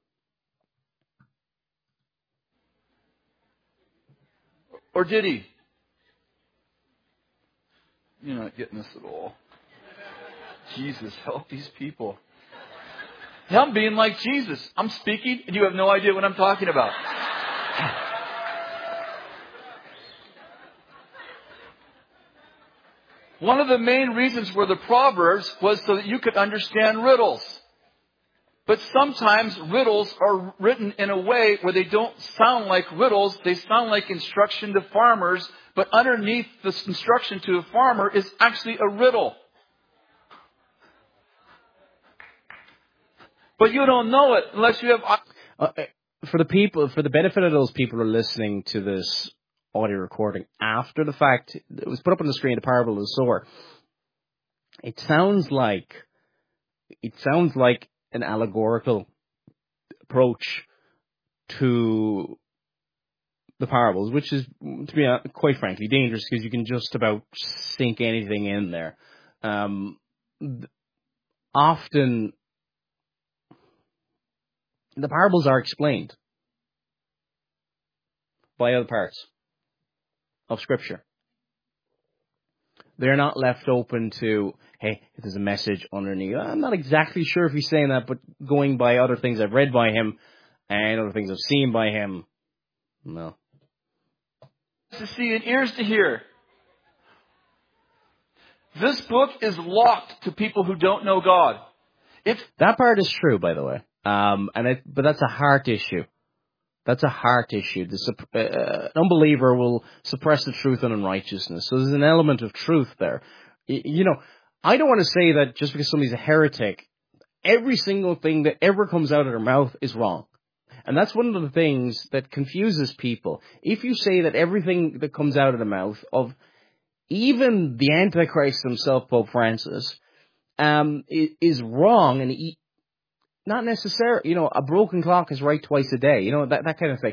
Or did he? You're not getting this at all. Jesus, help these people. Yeah, I'm being like Jesus. I'm speaking, and you have no idea what I'm talking about. One of the main reasons for the Proverbs was so that you could understand riddles. But sometimes riddles are written in a way where they don't sound like riddles. They sound like instruction to farmers. But underneath this instruction to a farmer is actually a riddle. But you don't know it unless you have... For the benefit of those people who are listening to this audio recording after the fact, it was put up on the screen, the parable of the sower. It sounds like an allegorical approach to the parables, which is, to be quite frankly, dangerous because you can just about sink anything in there. Often, the parables are explained by other parts of Scripture. They're not left open to, hey, if there's a message underneath. I'm not exactly sure if he's saying that, but going by other things I've read by him and other things I've seen by him, no. To see and ears to hear. This book is locked to people who don't know God. That part is true, by the way. But that's a heart issue. That's a heart issue. An unbeliever will suppress the truth and unrighteousness. So there's an element of truth there. I don't want to say that just because somebody's a heretic, every single thing that ever comes out of their mouth is wrong. And that's one of the things that confuses people. If you say that everything that comes out of the mouth of even the Antichrist himself, Pope Francis, is wrong, and not necessarily, a broken clock is right twice a day, that kind of thing.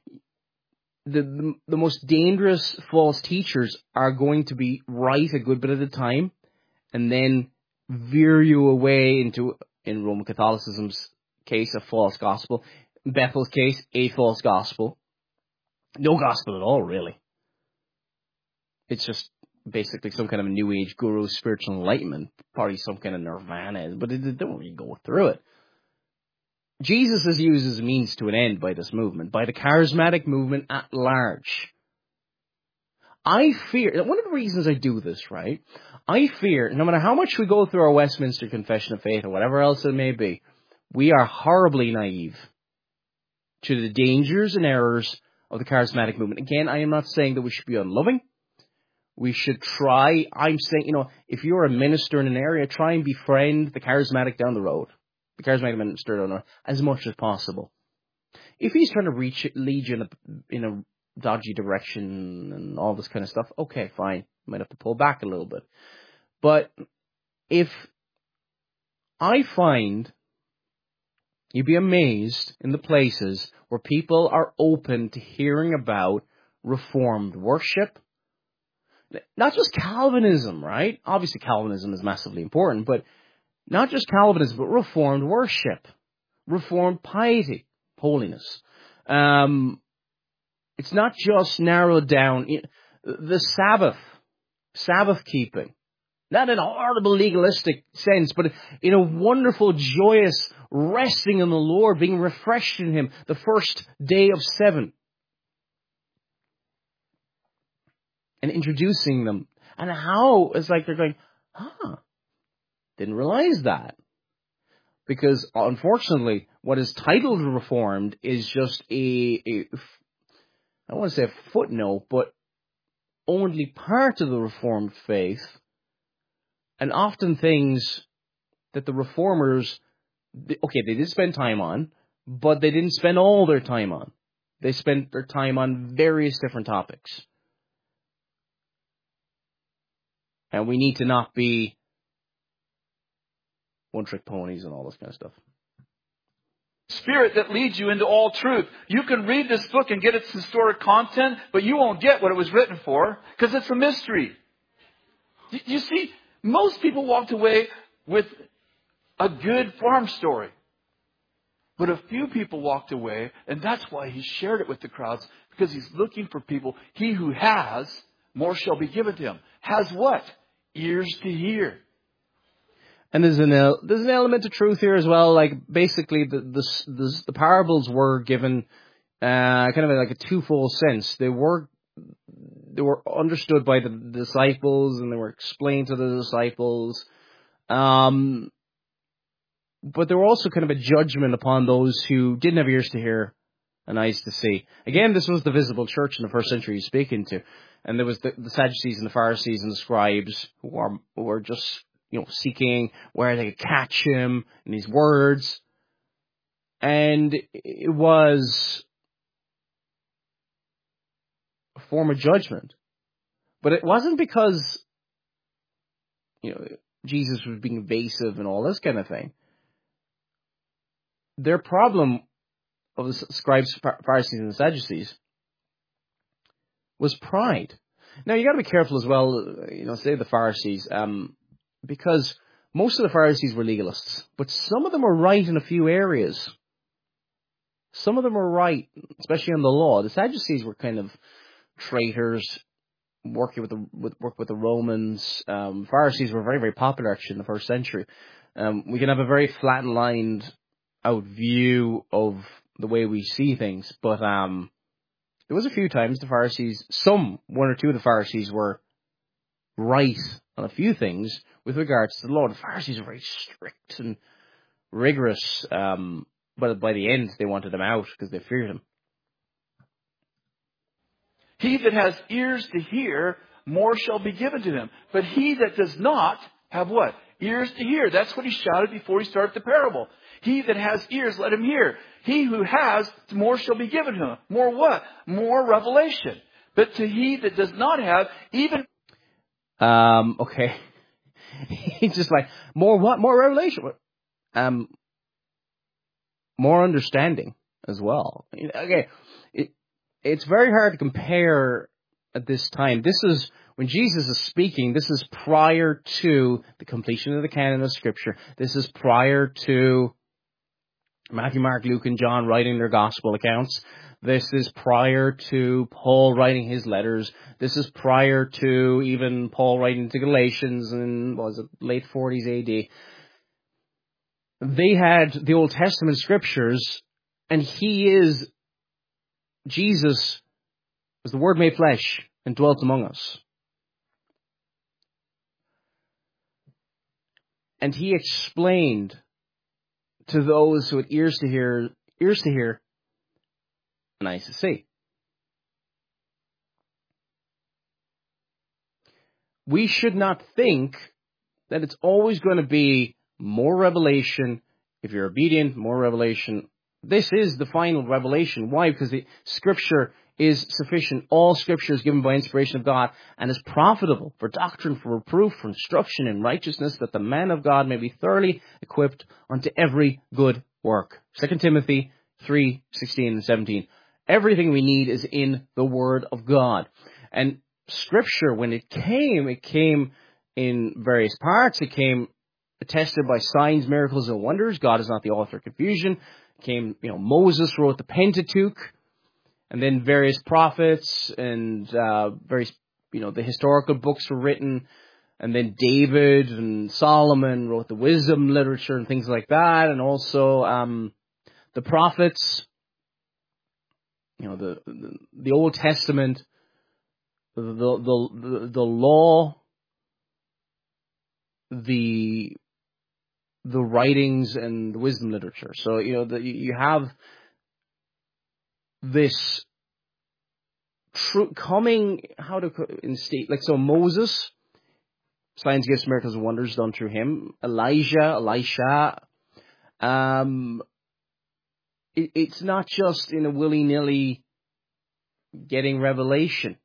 The most dangerous false teachers are going to be right a good bit of the time, and then veer you away into, in Roman Catholicism's case, a false gospel. In Bethel's case, a false gospel. No gospel at all, really. It's just basically some kind of a New Age guru, spiritual enlightenment, probably some kind of nirvana, but they don't really go through it. Jesus is used as a means to an end by this movement, by the charismatic movement at large. I fear, one of the reasons I do this, right, I fear, no matter how much we go through our Westminster Confession of Faith or whatever else it may be, we are horribly naive to the dangers and errors of the charismatic movement. Again, I am not saying that we should be unloving. We should try, I'm saying, if you're a minister in an area, try and befriend the charismatic down the road. The charismatic minister down the road, as much as possible. If he's trying to lead you in a dodgy direction and all this kind of stuff, okay, fine. You might have to pull back a little bit. But if I find, you'd be amazed in the places where people are open to hearing about Reformed worship. Not just Calvinism, right? Obviously Calvinism is massively important, but not just Calvinism, but Reformed worship, Reformed piety, holiness. It's not just narrowed down. The Sabbath keeping, not in a horrible legalistic sense, but in a wonderful, joyous resting in the Lord, being refreshed in Him, the first day of 7. And introducing them. And how it's like they're going, didn't realize that. Because unfortunately, what is titled Reformed is just I don't want to say a footnote, but only part of the Reformed faith. And often things that the Reformers, they did spend time on, but they didn't spend all their time on. They spent their time on various different topics. And we need to not be one-trick ponies and all this kind of stuff. Spirit that leads you into all truth. You can read this book and get its historic content, but you won't get what it was written for because it's a mystery. You see, most people walked away with a good farm story. But a few people walked away, and that's why he shared it with the crowds, because he's looking for people. He who has, more shall be given to him. Has what? Ears to hear. And there's an element of truth here as well. Like basically, the parables were given kind of like a twofold sense. They were understood by the disciples, and they were explained to the disciples. But there were also kind of a judgment upon those who didn't have ears to hear and eyes to see. Again, this was the visible church in the first century he's speaking to. And there was the Sadducees and the Pharisees and the scribes who were just, seeking where they could catch him in these words. And it was a form of judgment. But it wasn't because, Jesus was being evasive and all this kind of thing. Their problem of the scribes, Pharisees, and the Sadducees was pride. Now, you got to be careful as well, say the Pharisees, because most of the Pharisees were legalists, but some of them were right in a few areas. Some of them were right, especially on the law. The Sadducees were kind of traitors, working with the Romans. Pharisees were very, very popular actually in the first century. We can have a very flat and lined out view of the way we see things, but there was a few times the Pharisees, one or two of the Pharisees were right on a few things with regards to the law. The Pharisees are very strict and rigorous, but by the end they wanted him out because they feared him. He that has ears to hear, more shall be given to him. But he that does not have what? Ears to hear. That's what he shouted before he started the parable. He that has ears, let him hear. He who has, more shall be given to him. More what? More revelation. But to he that does not have, even... Okay. He's just like, more what? More revelation. More understanding as well. Okay. It's very hard to compare at this time. This is, when Jesus is speaking, this is prior to the completion of the canon of Scripture. This is prior to Matthew, Mark, Luke, and John writing their gospel accounts. This is prior to Paul writing his letters. This is prior to even Paul writing to Galatians in, what was it, late 40s AD. They had the Old Testament Scriptures, and Jesus was the Word made flesh and dwelt among us. And he explained to those who had ears to hear, and eyes to see. We should not think that it's always going to be more revelation. If you're obedient, more revelation. This is the final revelation. Why? Because the Scripture is sufficient. All Scripture is given by inspiration of God and is profitable for doctrine, for reproof, for instruction in righteousness, that the man of God may be thoroughly equipped unto every good work. 2 Timothy 3:16 and 17. Everything we need is in the Word of God. And Scripture, when it came in various parts. It came attested by signs, miracles, and wonders. God is not the author of confusion. Moses wrote the Pentateuch, and then various prophets and various, the historical books were written, and then David and Solomon wrote the wisdom literature and things like that, and also the prophets, the Old Testament, the law, the writings and the wisdom literature. So, you have this coming, so Moses, signs, gifts, miracles, and wonders done through him. Elisha. It's not just in a willy-nilly getting revelation.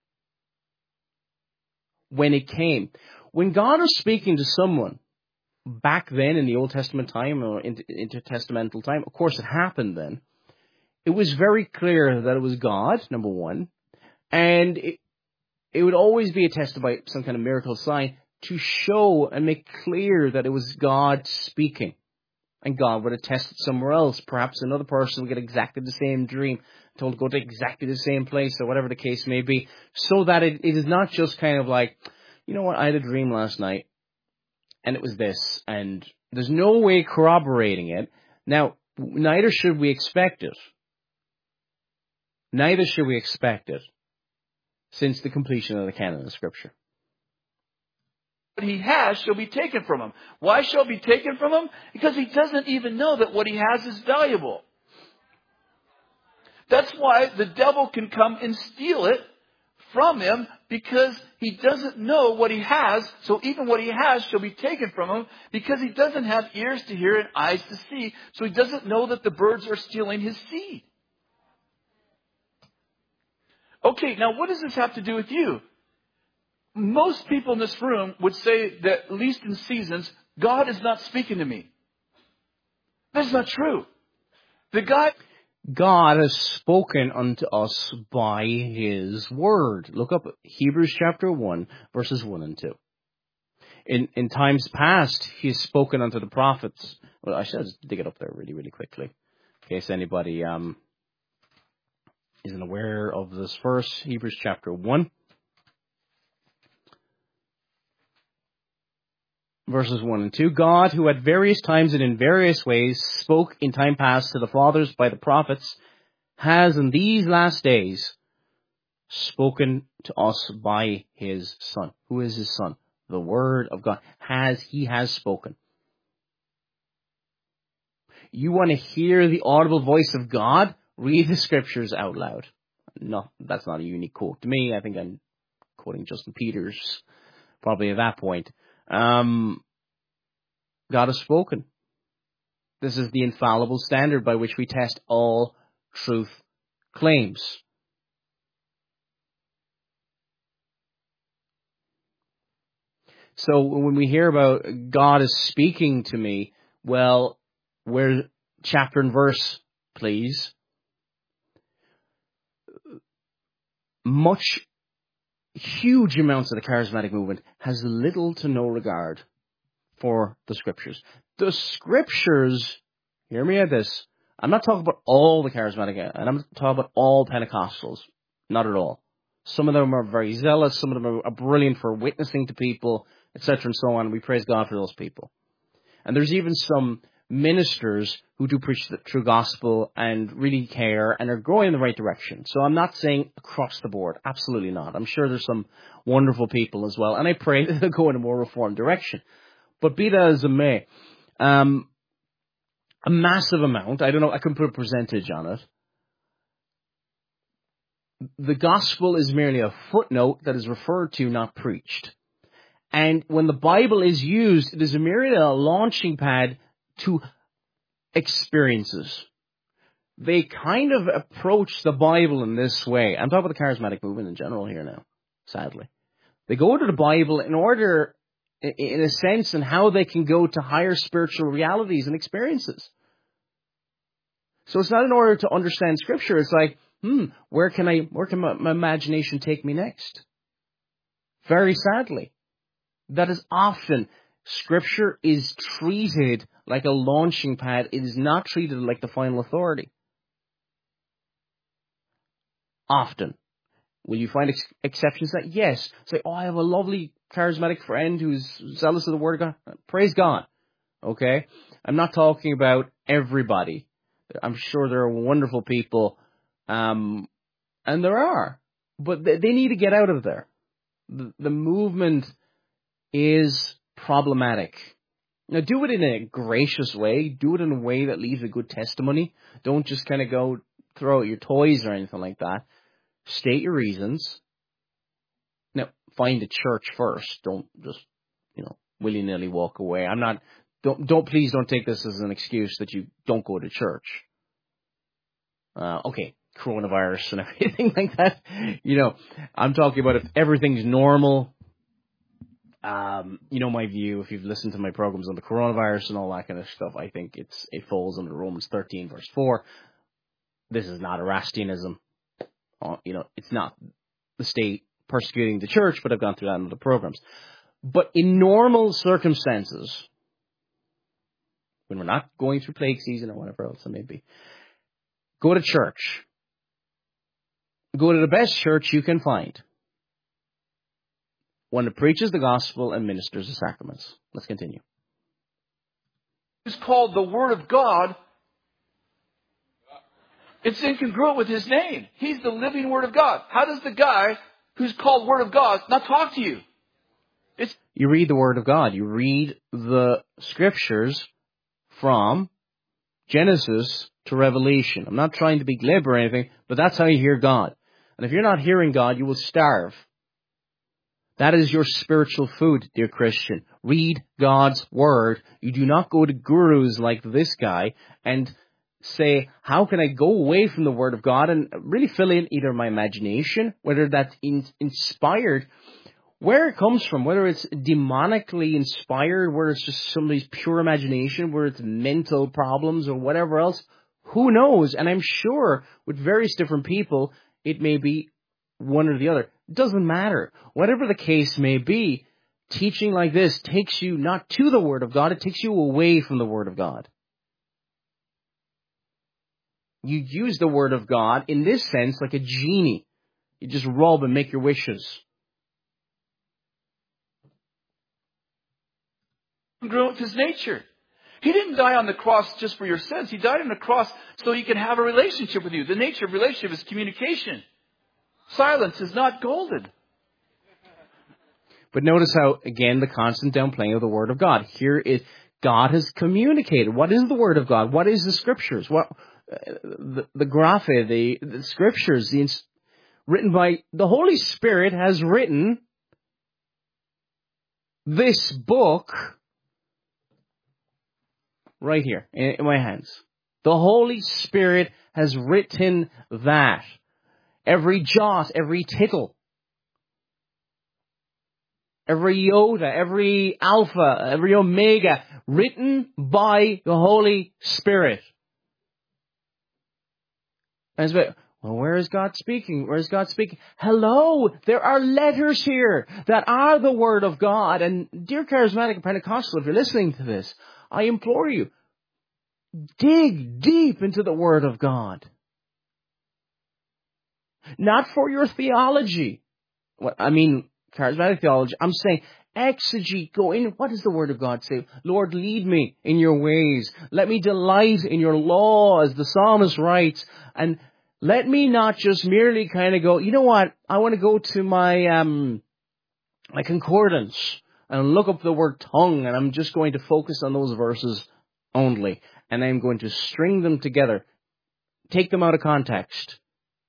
When it came. When God was speaking to someone, back then in the Old Testament time or intertestamental time, of course it happened then, it was very clear that it was God, number one, and it would always be attested by some kind of miracle sign to show and make clear that it was God speaking. And God would attest it somewhere else. Perhaps another person would get exactly the same dream, told to go to exactly the same place, or whatever the case may be, so that it is not just kind of like, I had a dream last night, and it was this, and there's no way corroborating it. Now, neither should we expect it. Neither should we expect it since the completion of the canon of Scripture. What he has shall be taken from him. Why shall be taken from him? Because he doesn't even know that what he has is valuable. That's why the devil can come and steal it from him, because he doesn't know what he has. So even what he has shall be taken from him, because he doesn't have ears to hear and eyes to see. So he doesn't know that the birds are stealing his seed. Okay, now what does this have to do with you? Most people in this room would say that, at least in seasons, God is not speaking to me. That's not true. God has spoken unto us by His Word. Look up Hebrews chapter 1, verses 1 and 2. In times past, He has spoken unto the prophets. Well, I should just dig it up there really, really quickly, in case anybody isn't aware of this verse. Hebrews chapter 1. Verses 1 and 2, God, who at various times and in various ways spoke in time past to the fathers by the prophets, has in these last days spoken to us by His Son. Who is His Son? the Word of God. He has spoken. You want to hear the audible voice of God? Read the Scriptures out loud. No, that's not a unique quote to me. I think I'm quoting Justin Peters probably at that point. God has spoken. This is the infallible standard by which we test all truth claims. So when we hear about God is speaking to me, well, where chapter and verse, please? Huge amounts of the charismatic movement has little to no regard for the Scriptures. The Scriptures, hear me at this, I'm not talking about all the charismatic, and I'm not talking about all Pentecostals. Not at all. Some of them are very zealous, some of them are brilliant for witnessing to people, etc. and so on. We praise God for those people. And there's even some ministers who do preach the true gospel and really care and are going in the right direction. So I'm not saying across the board. Absolutely not. I'm sure there's some wonderful people as well. And I pray that they'll go in a more reformed direction. But be that as it may, a massive amount, I don't know, I couldn't put a percentage on it. The gospel is merely a footnote that is referred to, not preached. And when the Bible is used, it is merely a launching pad to experiences. They kind of approach the Bible in this way. I'm talking about the charismatic movement in general here now, sadly. They go to the Bible in order, in a sense, in how they can go to higher spiritual realities and experiences. So it's not in order to understand Scripture. It's like, where can my imagination take me next? Very sadly. That is often, Scripture is treated like a launching pad. It is not treated like the final authority. Often. Will you find exceptions to that? Yes. Say, I have a lovely charismatic friend who's zealous of the Word of God. Praise God. Okay? I'm not talking about everybody. I'm sure there are wonderful people, and there are. But they need to get out of there. The movement is problematic. Now, do it in a gracious way. Do it in a way that leaves a good testimony. Don't just kind of go throw out your toys or anything like that. State your reasons. Now, find a church first. Don't just, willy-nilly walk away. Please don't take this as an excuse that you don't go to church. Okay, coronavirus and everything like that. I'm talking about if everything's normal. My view, if you've listened to my programs on the coronavirus and all that kind of stuff, I think it falls under Romans 13 verse 4. This is not Erastianism. It's not the state persecuting the church, but I've gone through that in other programs. But in normal circumstances, when we're not going through plague season or whatever else it may be, go to church. Go to the best church you can find. One that preaches the gospel and ministers the sacraments. Let's continue. It's called the Word of God. It's incongruent with His name. He's the living Word of God. How does the guy who's called Word of God not talk to you? You read the Word of God. You read the Scriptures from Genesis to Revelation. I'm not trying to be glib or anything, but that's how you hear God. And if you're not hearing God, you will starve. That is your spiritual food, dear Christian. Read God's Word. You do not go to gurus like this guy and say, how can I go away from the Word of God and really fill in either my imagination, whether that's inspired, where it comes from, whether it's demonically inspired, whether it's just somebody's pure imagination, whether it's mental problems or whatever else, who knows? And I'm sure with various different people, it may be one or the other. It doesn't matter. Whatever the case may be, teaching like this takes you not to the Word of God, it takes you away from the Word of God. You use the Word of God in this sense like a genie. You just rub and make your wishes. Congruent with His nature. He didn't die on the cross just for your sins. He died on the cross so He can have a relationship with you. The nature of relationship is communication. Silence is not golden. But notice how, again, the constant downplaying of the Word of God. Here is, God has communicated. What is the Word of God? What is the Scriptures? What the graphe, the Scriptures, written by the Holy Spirit has written this book right here in my hands. The Holy Spirit has written that. Every jot, every tittle, every iota, every alpha, every omega, written by the Holy Spirit. And it's like, well, where is God speaking? Where is God speaking? Hello, there are letters here that are the Word of God. And dear Charismatic and Pentecostal, if you're listening to this, I implore you, dig deep into the Word of God. Not for your theology. Charismatic theology. I'm saying exegete, go in. What does the Word of God say? Lord, lead me in your ways. Let me delight in your law, as the psalmist writes. And let me not just merely kind of go, you know what? I want to go to my my concordance and look up the word tongue, and I'm just going to focus on those verses only. And I'm going to string them together, take them out of context.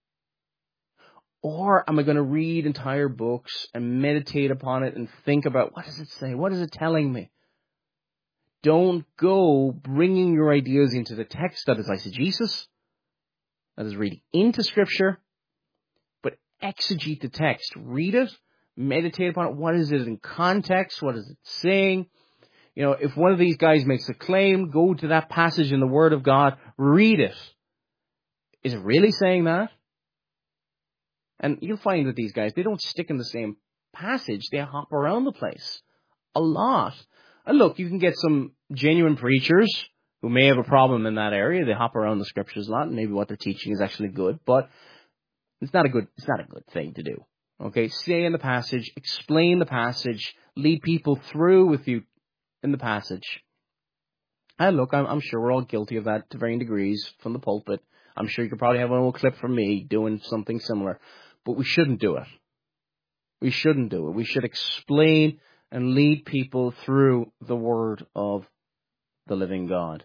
Or am I going to read entire books and meditate upon it and think about, what does it say? What is it telling me? Don't go bringing your ideas into the text that is eisegesis, that is reading into Scripture, but exegete the text. Read it, meditate upon it. What is it in context? What is it saying? You know, if one of these guys makes a claim, go to that passage in the Word of God, read it. Is it really saying that? And you'll find that these guys, they don't stick in the same passage. They hop around the place a lot. And look, you can get some genuine preachers who may have a problem in that area. They hop around the Scriptures a lot, and maybe what they're teaching is actually good, but it's not a good thing to do. Okay, stay in the passage, explain the passage, lead people through with you in the passage. And look, I'm sure we're all guilty of that to varying degrees from the pulpit. I'm sure you could probably have an old clip from me doing something similar. But we shouldn't do it. We shouldn't do it. We should explain and lead people through the Word of the living God.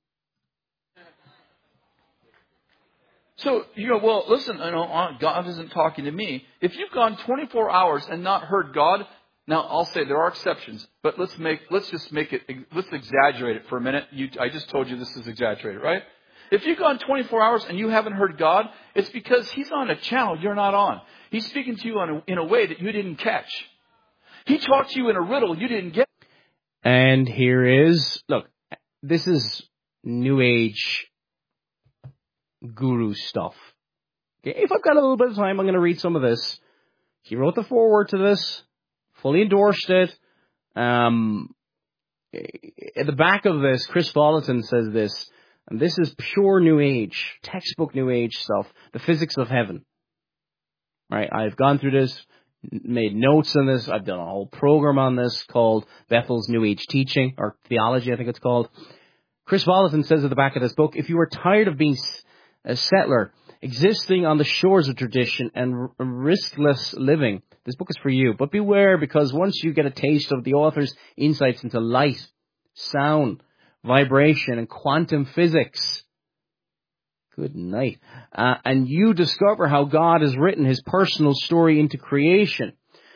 So, you go, well, listen, God isn't talking to me. If you've gone 24 hours and not heard God, now I'll say there are exceptions, but let's exaggerate it for a minute. I just told you this is exaggerated, right? If you've gone 24 hours and you haven't heard God, it's because He's on a channel you're not on. He's speaking to you in a way that you didn't catch. He talked to you in a riddle you didn't get. And here is, look, this is New Age guru stuff. Okay, if I've got a little bit of time, I'm going to read some of this. He wrote the foreword to this, fully endorsed it. At the back of this, Chris Volatin says this, and this is pure New Age, textbook New Age stuff, the physics of heaven. Right? I've gone through this, made notes on this. I've done a whole program on this called Bethel's New Age Teaching, or Theology, I think it's called. Chris Volatin says at the back of this book, if you are tired of being a settler, existing on the shores of tradition and riskless living, this book is for you. But beware, because once you get a taste of the author's insights into light, sound, vibration, and quantum physics, good night, and you discover how God has written His personal story into creation.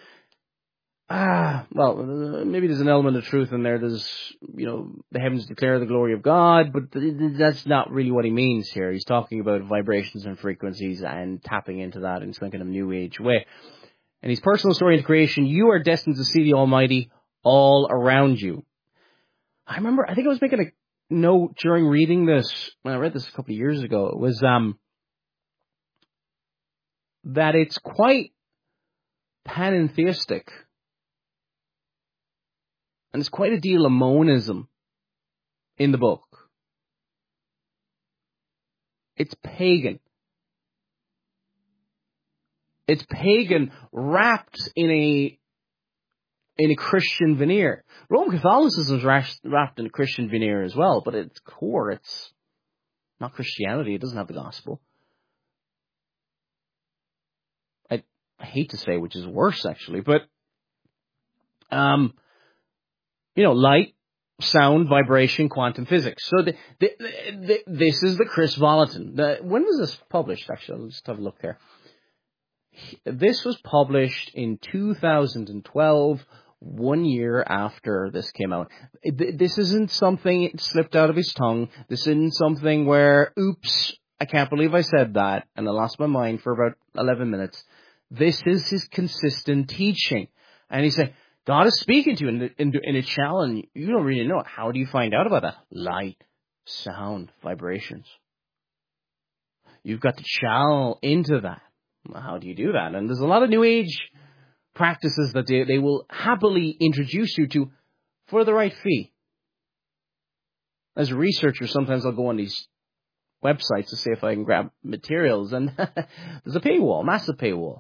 Maybe there's an element of truth in there. There's, the heavens declare the glory of God, but that's not really what he means here. He's talking about vibrations and frequencies and tapping into that in some kind of New Age way. And His personal story into creation, you are destined to see the Almighty all around you. I think I was making a note during reading this, when I read this a couple of years ago, it was that it's quite panentheistic. And there's quite a deal of monism in the book. It's pagan. It's pagan wrapped in a Christian veneer. Roman Catholicism is wrapped in a Christian veneer as well, but at its core, it's not Christianity. It doesn't have the gospel. I hate to say which is worse, actually, but Light, sound, vibration, quantum physics. So this is the Chris Volatin. When was this published, actually? Let's just have a look there. This was published in 2012, 1 year after this came out. This isn't something it slipped out of his tongue. This isn't something where, oops, I can't believe I said that, and I lost my mind for about 11 minutes. This is his consistent teaching. And he said, God is speaking to you in a channel, and you don't really know it. How do you find out about that? Light, sound, vibrations. You've got to channel into that. How do you do that? And there's a lot of New Age practices that they will happily introduce you to for the right fee. As a researcher, sometimes I'll go on these websites to see if I can grab materials, and there's a paywall, massive paywall.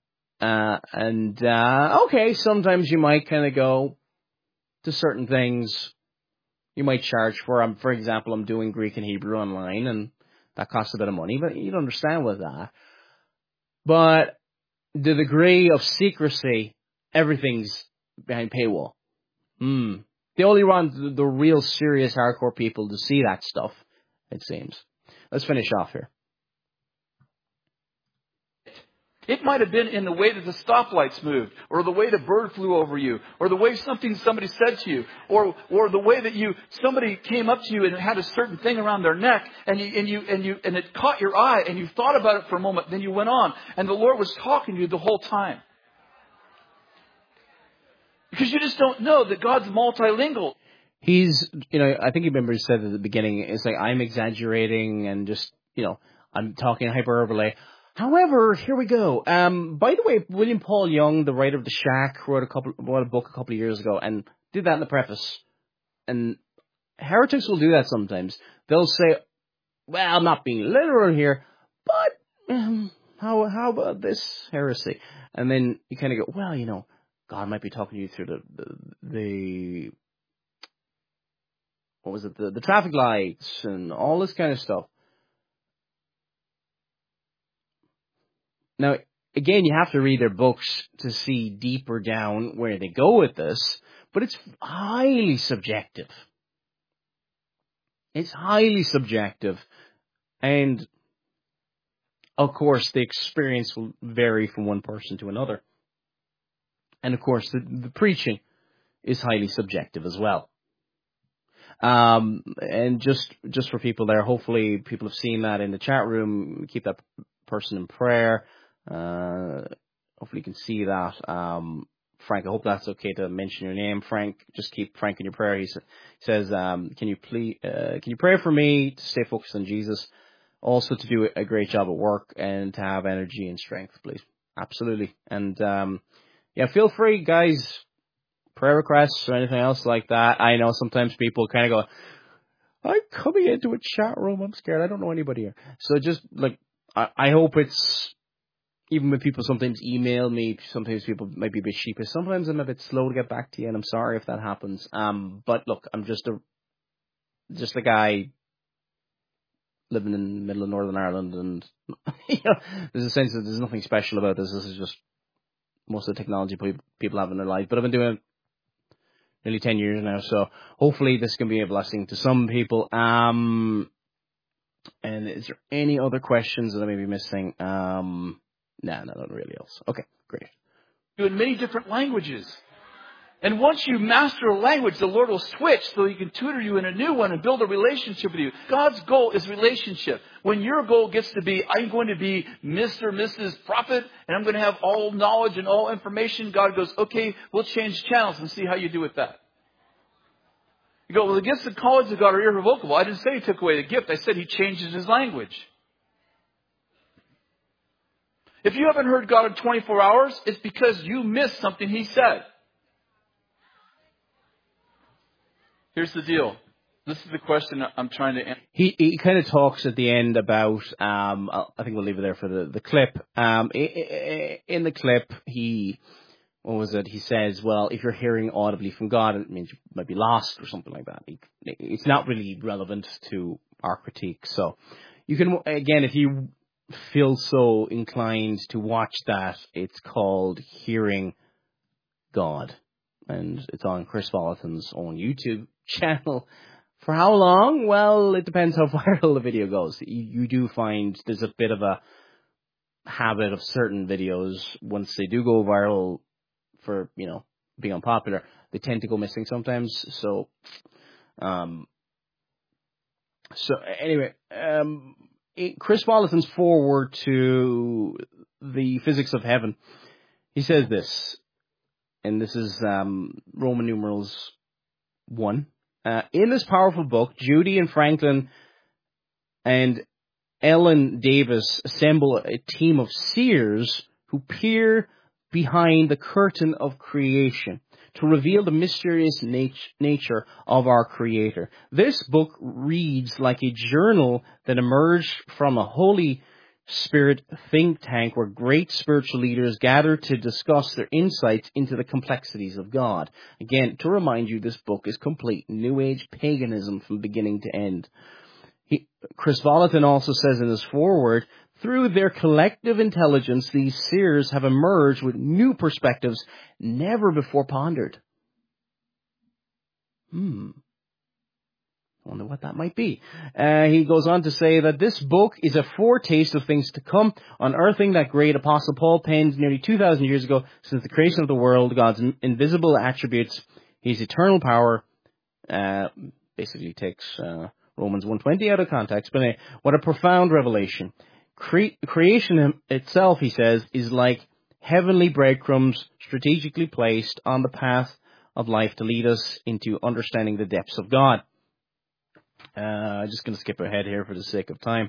Okay, sometimes you might kind of go to certain things you might charge for. For example, I'm doing Greek and Hebrew online, and that costs a bit of money, but you don't understand with that. But the degree of secrecy, everything's behind paywall. They only want the real serious hardcore people to see that stuff, it seems. Let's finish off here. It might have been in the way that the stoplights moved, or the way the bird flew over you, or the way somebody said to you, or the way that somebody came up to you and had a certain thing around their neck, and it caught your eye, and you thought about it for a moment, then you went on, and the Lord was talking to you the whole time. Because you just don't know that God's multilingual. He's, I think you remember he said at the beginning, it's like, I'm exaggerating and just, I'm talking hyperbole. However, here we go. By the way, William Paul Young, the writer of The Shack, wrote a book a couple of years ago and did that in the preface. And heretics will do that sometimes. They'll say, well, I'm not being literal here, but how about this heresy? And then you kind of go, well, God might be talking to you through the what was it, the traffic lights and all this kind of stuff. Now, again, you have to read their books to see deeper down where they go with this, but it's highly subjective. It's highly subjective, and of course, the experience will vary from one person to another. And of course, the preaching is highly subjective as well. And just for people there, hopefully people have seen that in the chat room. Keep that person in prayer. Hopefully you can see that. Frank, I hope that's okay to mention your name. Frank, just keep Frank in your prayer. He says, can you pray for me to stay focused on Jesus? Also to do a great job at work and to have energy and strength, please. Absolutely. And, feel free, guys, prayer requests or anything else like that. I know sometimes people kind of go, I'm coming into a chat room. I'm scared. I don't know anybody here. So just I hope it's, even when people sometimes email me, sometimes people might be a bit sheepish. Sometimes I'm a bit slow to get back to you, and I'm sorry if that happens. But look, I'm just a guy living in the middle of Northern Ireland, and there's a sense that there's nothing special about this. This is just most of the technology people have in their life. But I've been doing it nearly 10 years now, so hopefully this can be a blessing to some people. And is there any other questions that I may be missing? No, not really else. Okay, great. In many different languages. And once you master a language, the Lord will switch so He can tutor you in a new one and build a relationship with you. God's goal is relationship. When your goal gets to be, I'm going to be Mr. or Mrs. Prophet, and I'm going to have all knowledge and all information, God goes, okay, we'll change channels and see how you do with that. You go, well, the gifts and callings of God are irrevocable. I didn't say He took away the gift. I said He changes His language. If you haven't heard God in 24 hours, it's because you missed something He said. Here's the deal. This is the question I'm trying to answer. He kind of talks at the end about, I think we'll leave it there for the clip. In the clip, he says, well, if you're hearing audibly from God, it means you might be lost or something like that. It's not really relevant to our critique. So you can, again, if you feel so inclined to watch that, it's called Hearing God. and it's on Chris Volaton's own YouTube channel. For how long? Well, it depends how viral the video goes. You do find there's a bit of a habit of certain videos, once they do go viral for, being unpopular, they tend to go missing sometimes. So anyway, Chris Volaton's foreword to the Physics of Heaven, he says this, and this is Roman numerals 1. In this powerful book, Judy and Franklin and Ellen Davis assemble a team of seers who peer behind the curtain of creation to reveal the mysterious nature of our Creator. This book reads like a journal that emerged from a Holy Spirit think tank where great spiritual leaders gather to discuss their insights into the complexities of God. Again, to remind you, this book is complete New Age paganism from beginning to end. Chris Volaton also says in his foreword, through their collective intelligence, these seers have emerged with new perspectives never before pondered. I wonder what that might be. He goes on to say that this book is a foretaste of things to come, unearthing that great Apostle Paul penned nearly 2,000 years ago. Since the creation of the world, God's invisible attributes, his eternal power, basically takes Romans 1:20 out of context. But anyway, what a profound revelation. Creation itself, he says, is like heavenly breadcrumbs strategically placed on the path of life to lead us into understanding the depths of God. I'm just going to skip ahead here for the sake of time.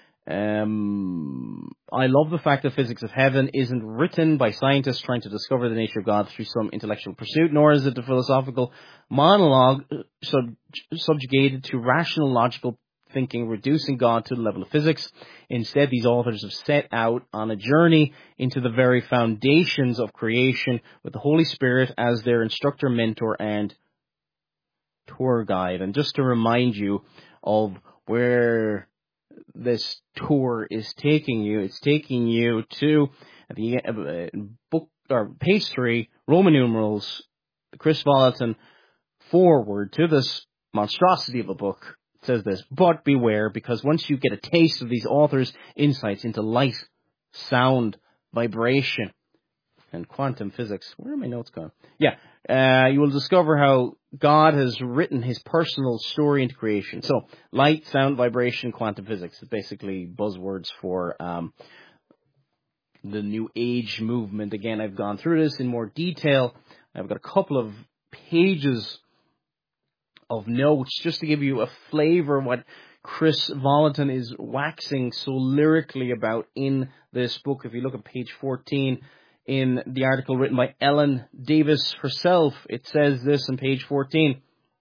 I love the fact that Physics of Heaven isn't written by scientists trying to discover the nature of God through some intellectual pursuit, nor is it a philosophical monologue subjugated to rational, logical thinking, reducing God to the level of physics. Instead, these authors have set out on a journey into the very foundations of creation with the Holy Spirit as their instructor, mentor, and tour guide. And just to remind you of where this tour is taking you, it's taking you to the book or page 3, Roman numerals, Chris Volaton forward to this monstrosity of a book. It says this: but beware, because once you get a taste of these authors' insights into light, sound, vibration, and quantum physics. Where are my notes gone? Yeah. You will discover how God has written his personal story into creation. So, light, sound, vibration, quantum physics is basically buzzwords for the New Age movement. Again, I've gone through this in more detail. I've got a couple of pages of notes just to give you a flavor of what Chris Volaton is waxing so lyrically about in this book. If you look at page 14, in the article written by Ellen Davis herself, it says this on page 14.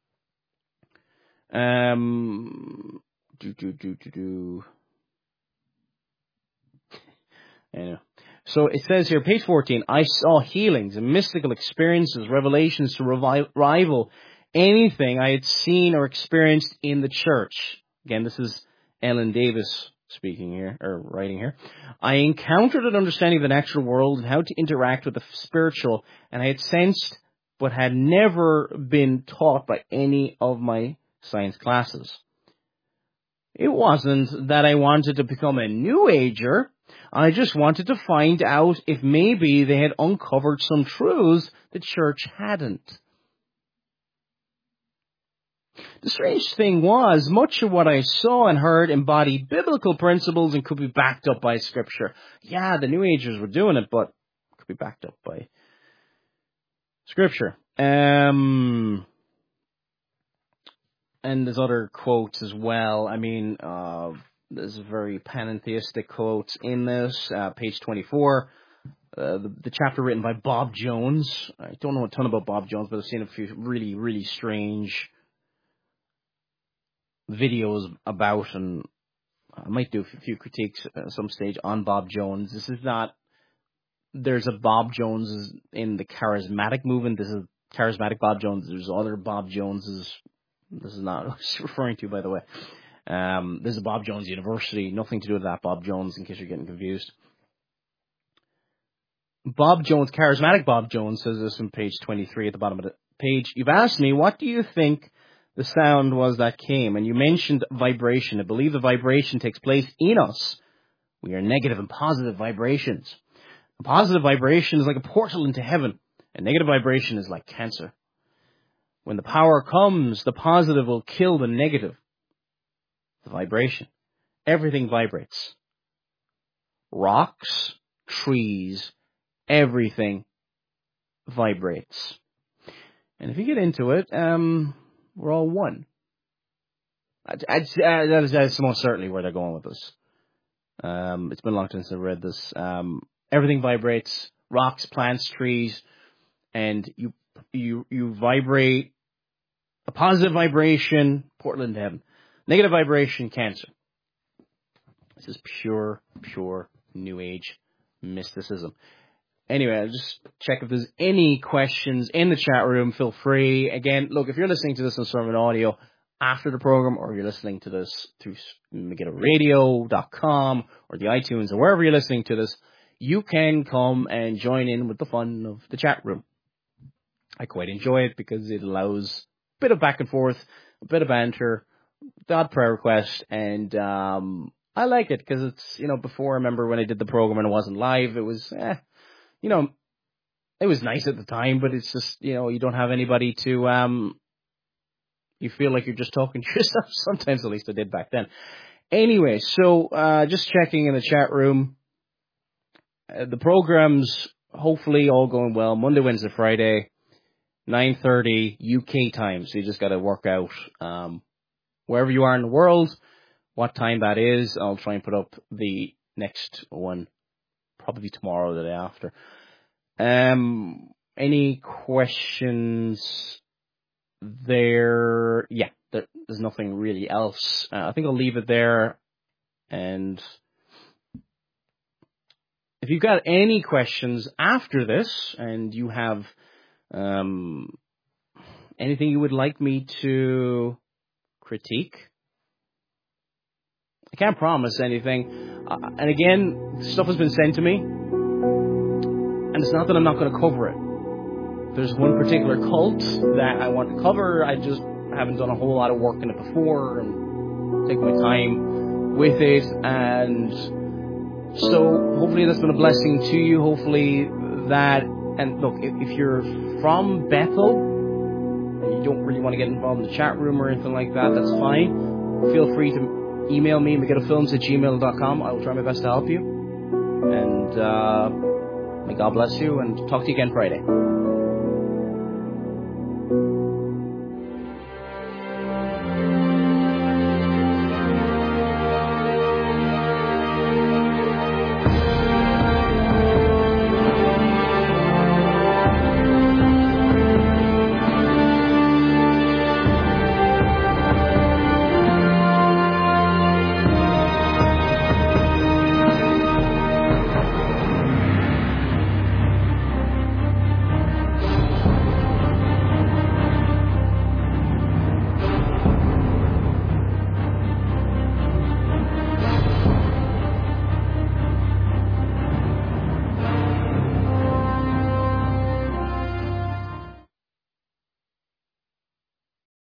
Anyway. So it says here, page 14, I saw healings and mystical experiences, revelations to rival anything I had seen or experienced in the church. Again, this is Ellen Davis speaking here, or writing here. I encountered an understanding of the natural world and how to interact with the spiritual, and I had sensed but had never been taught by any of my science classes. It wasn't that I wanted to become a New Ager. I just wanted to find out if maybe they had uncovered some truths the church hadn't. The strange thing was, much of what I saw and heard embodied biblical principles and could be backed up by Scripture. Yeah, the New Agers were doing it, but could be backed up by Scripture. And there's other quotes as well. I mean, there's very pantheistic quotes in this. Page 24, the chapter written by Bob Jones. I don't know a ton about Bob Jones, but I've seen a few really, really strange videos about, and I might do a few critiques at some stage on Bob Jones. This is not, there's a Bob Jones in the charismatic movement. This is charismatic Bob Jones. There's other Bob Joneses. This is not what I was referring to, by the way. There's a Bob Jones University. Nothing to do with that Bob Jones, in case you're getting confused. Bob Jones, charismatic Bob Jones, says this on page 23 at the bottom of the page. You've asked me, what do you think the sound was that came? And you mentioned vibration. I believe the vibration takes place in us. We are negative and positive vibrations. A positive vibration is like a portal into heaven. A negative vibration is like cancer. When the power comes, the positive will kill the negative. The vibration. Everything vibrates. Rocks, trees, everything vibrates. And if you get into it, we're all one. That is most certainly where they're going with this. It's been a long time since I've read this. Everything vibrates, rocks, plants, trees, and you vibrate. A positive vibration, portal into heaven. Negative vibration, cancer. This is pure New Age mysticism. Anyway, I'll just check if there's any questions in the chat room. Feel free. Again, look, if you're listening to this on Sermon Audio after the program, or you're listening to this through MegadoRadio.com or the iTunes or wherever you're listening to this, you can come and join in with the fun of the chat room. I quite enjoy it because it allows a bit of back and forth, a bit of banter, the odd prayer request, and I like it because it's, before, I remember when I did the program and it wasn't live, it was, it was nice at the time, but it's just, you don't have anybody to, you feel like you're just talking to yourself. Sometimes, at least I did back then. Anyway, so just checking in the chat room. The program's hopefully all going well. Monday, Wednesday, Friday, 9:30 UK time. So you just got to work out wherever you are in the world, what time that is. I'll try and put up the next one probably tomorrow or the day after. Any questions there? Yeah, there's nothing really else. I think I'll leave it there. And if you've got any questions after this and you have anything you would like me to critique, I can't promise anything. And again, stuff has been sent to me, and it's not that I'm not going to cover it. There's one particular cult that I want to cover. I just haven't done a whole lot of work in it before, and taking my time with it. And so hopefully that's been a blessing to you. Hopefully that, and look, if you're from Bethel and you don't really want to get involved in the chat room or anything like that, that's fine. Feel free to email me, megidofilms@gmail.com. I will try my best to help you. And may God bless you, and talk to you again Friday.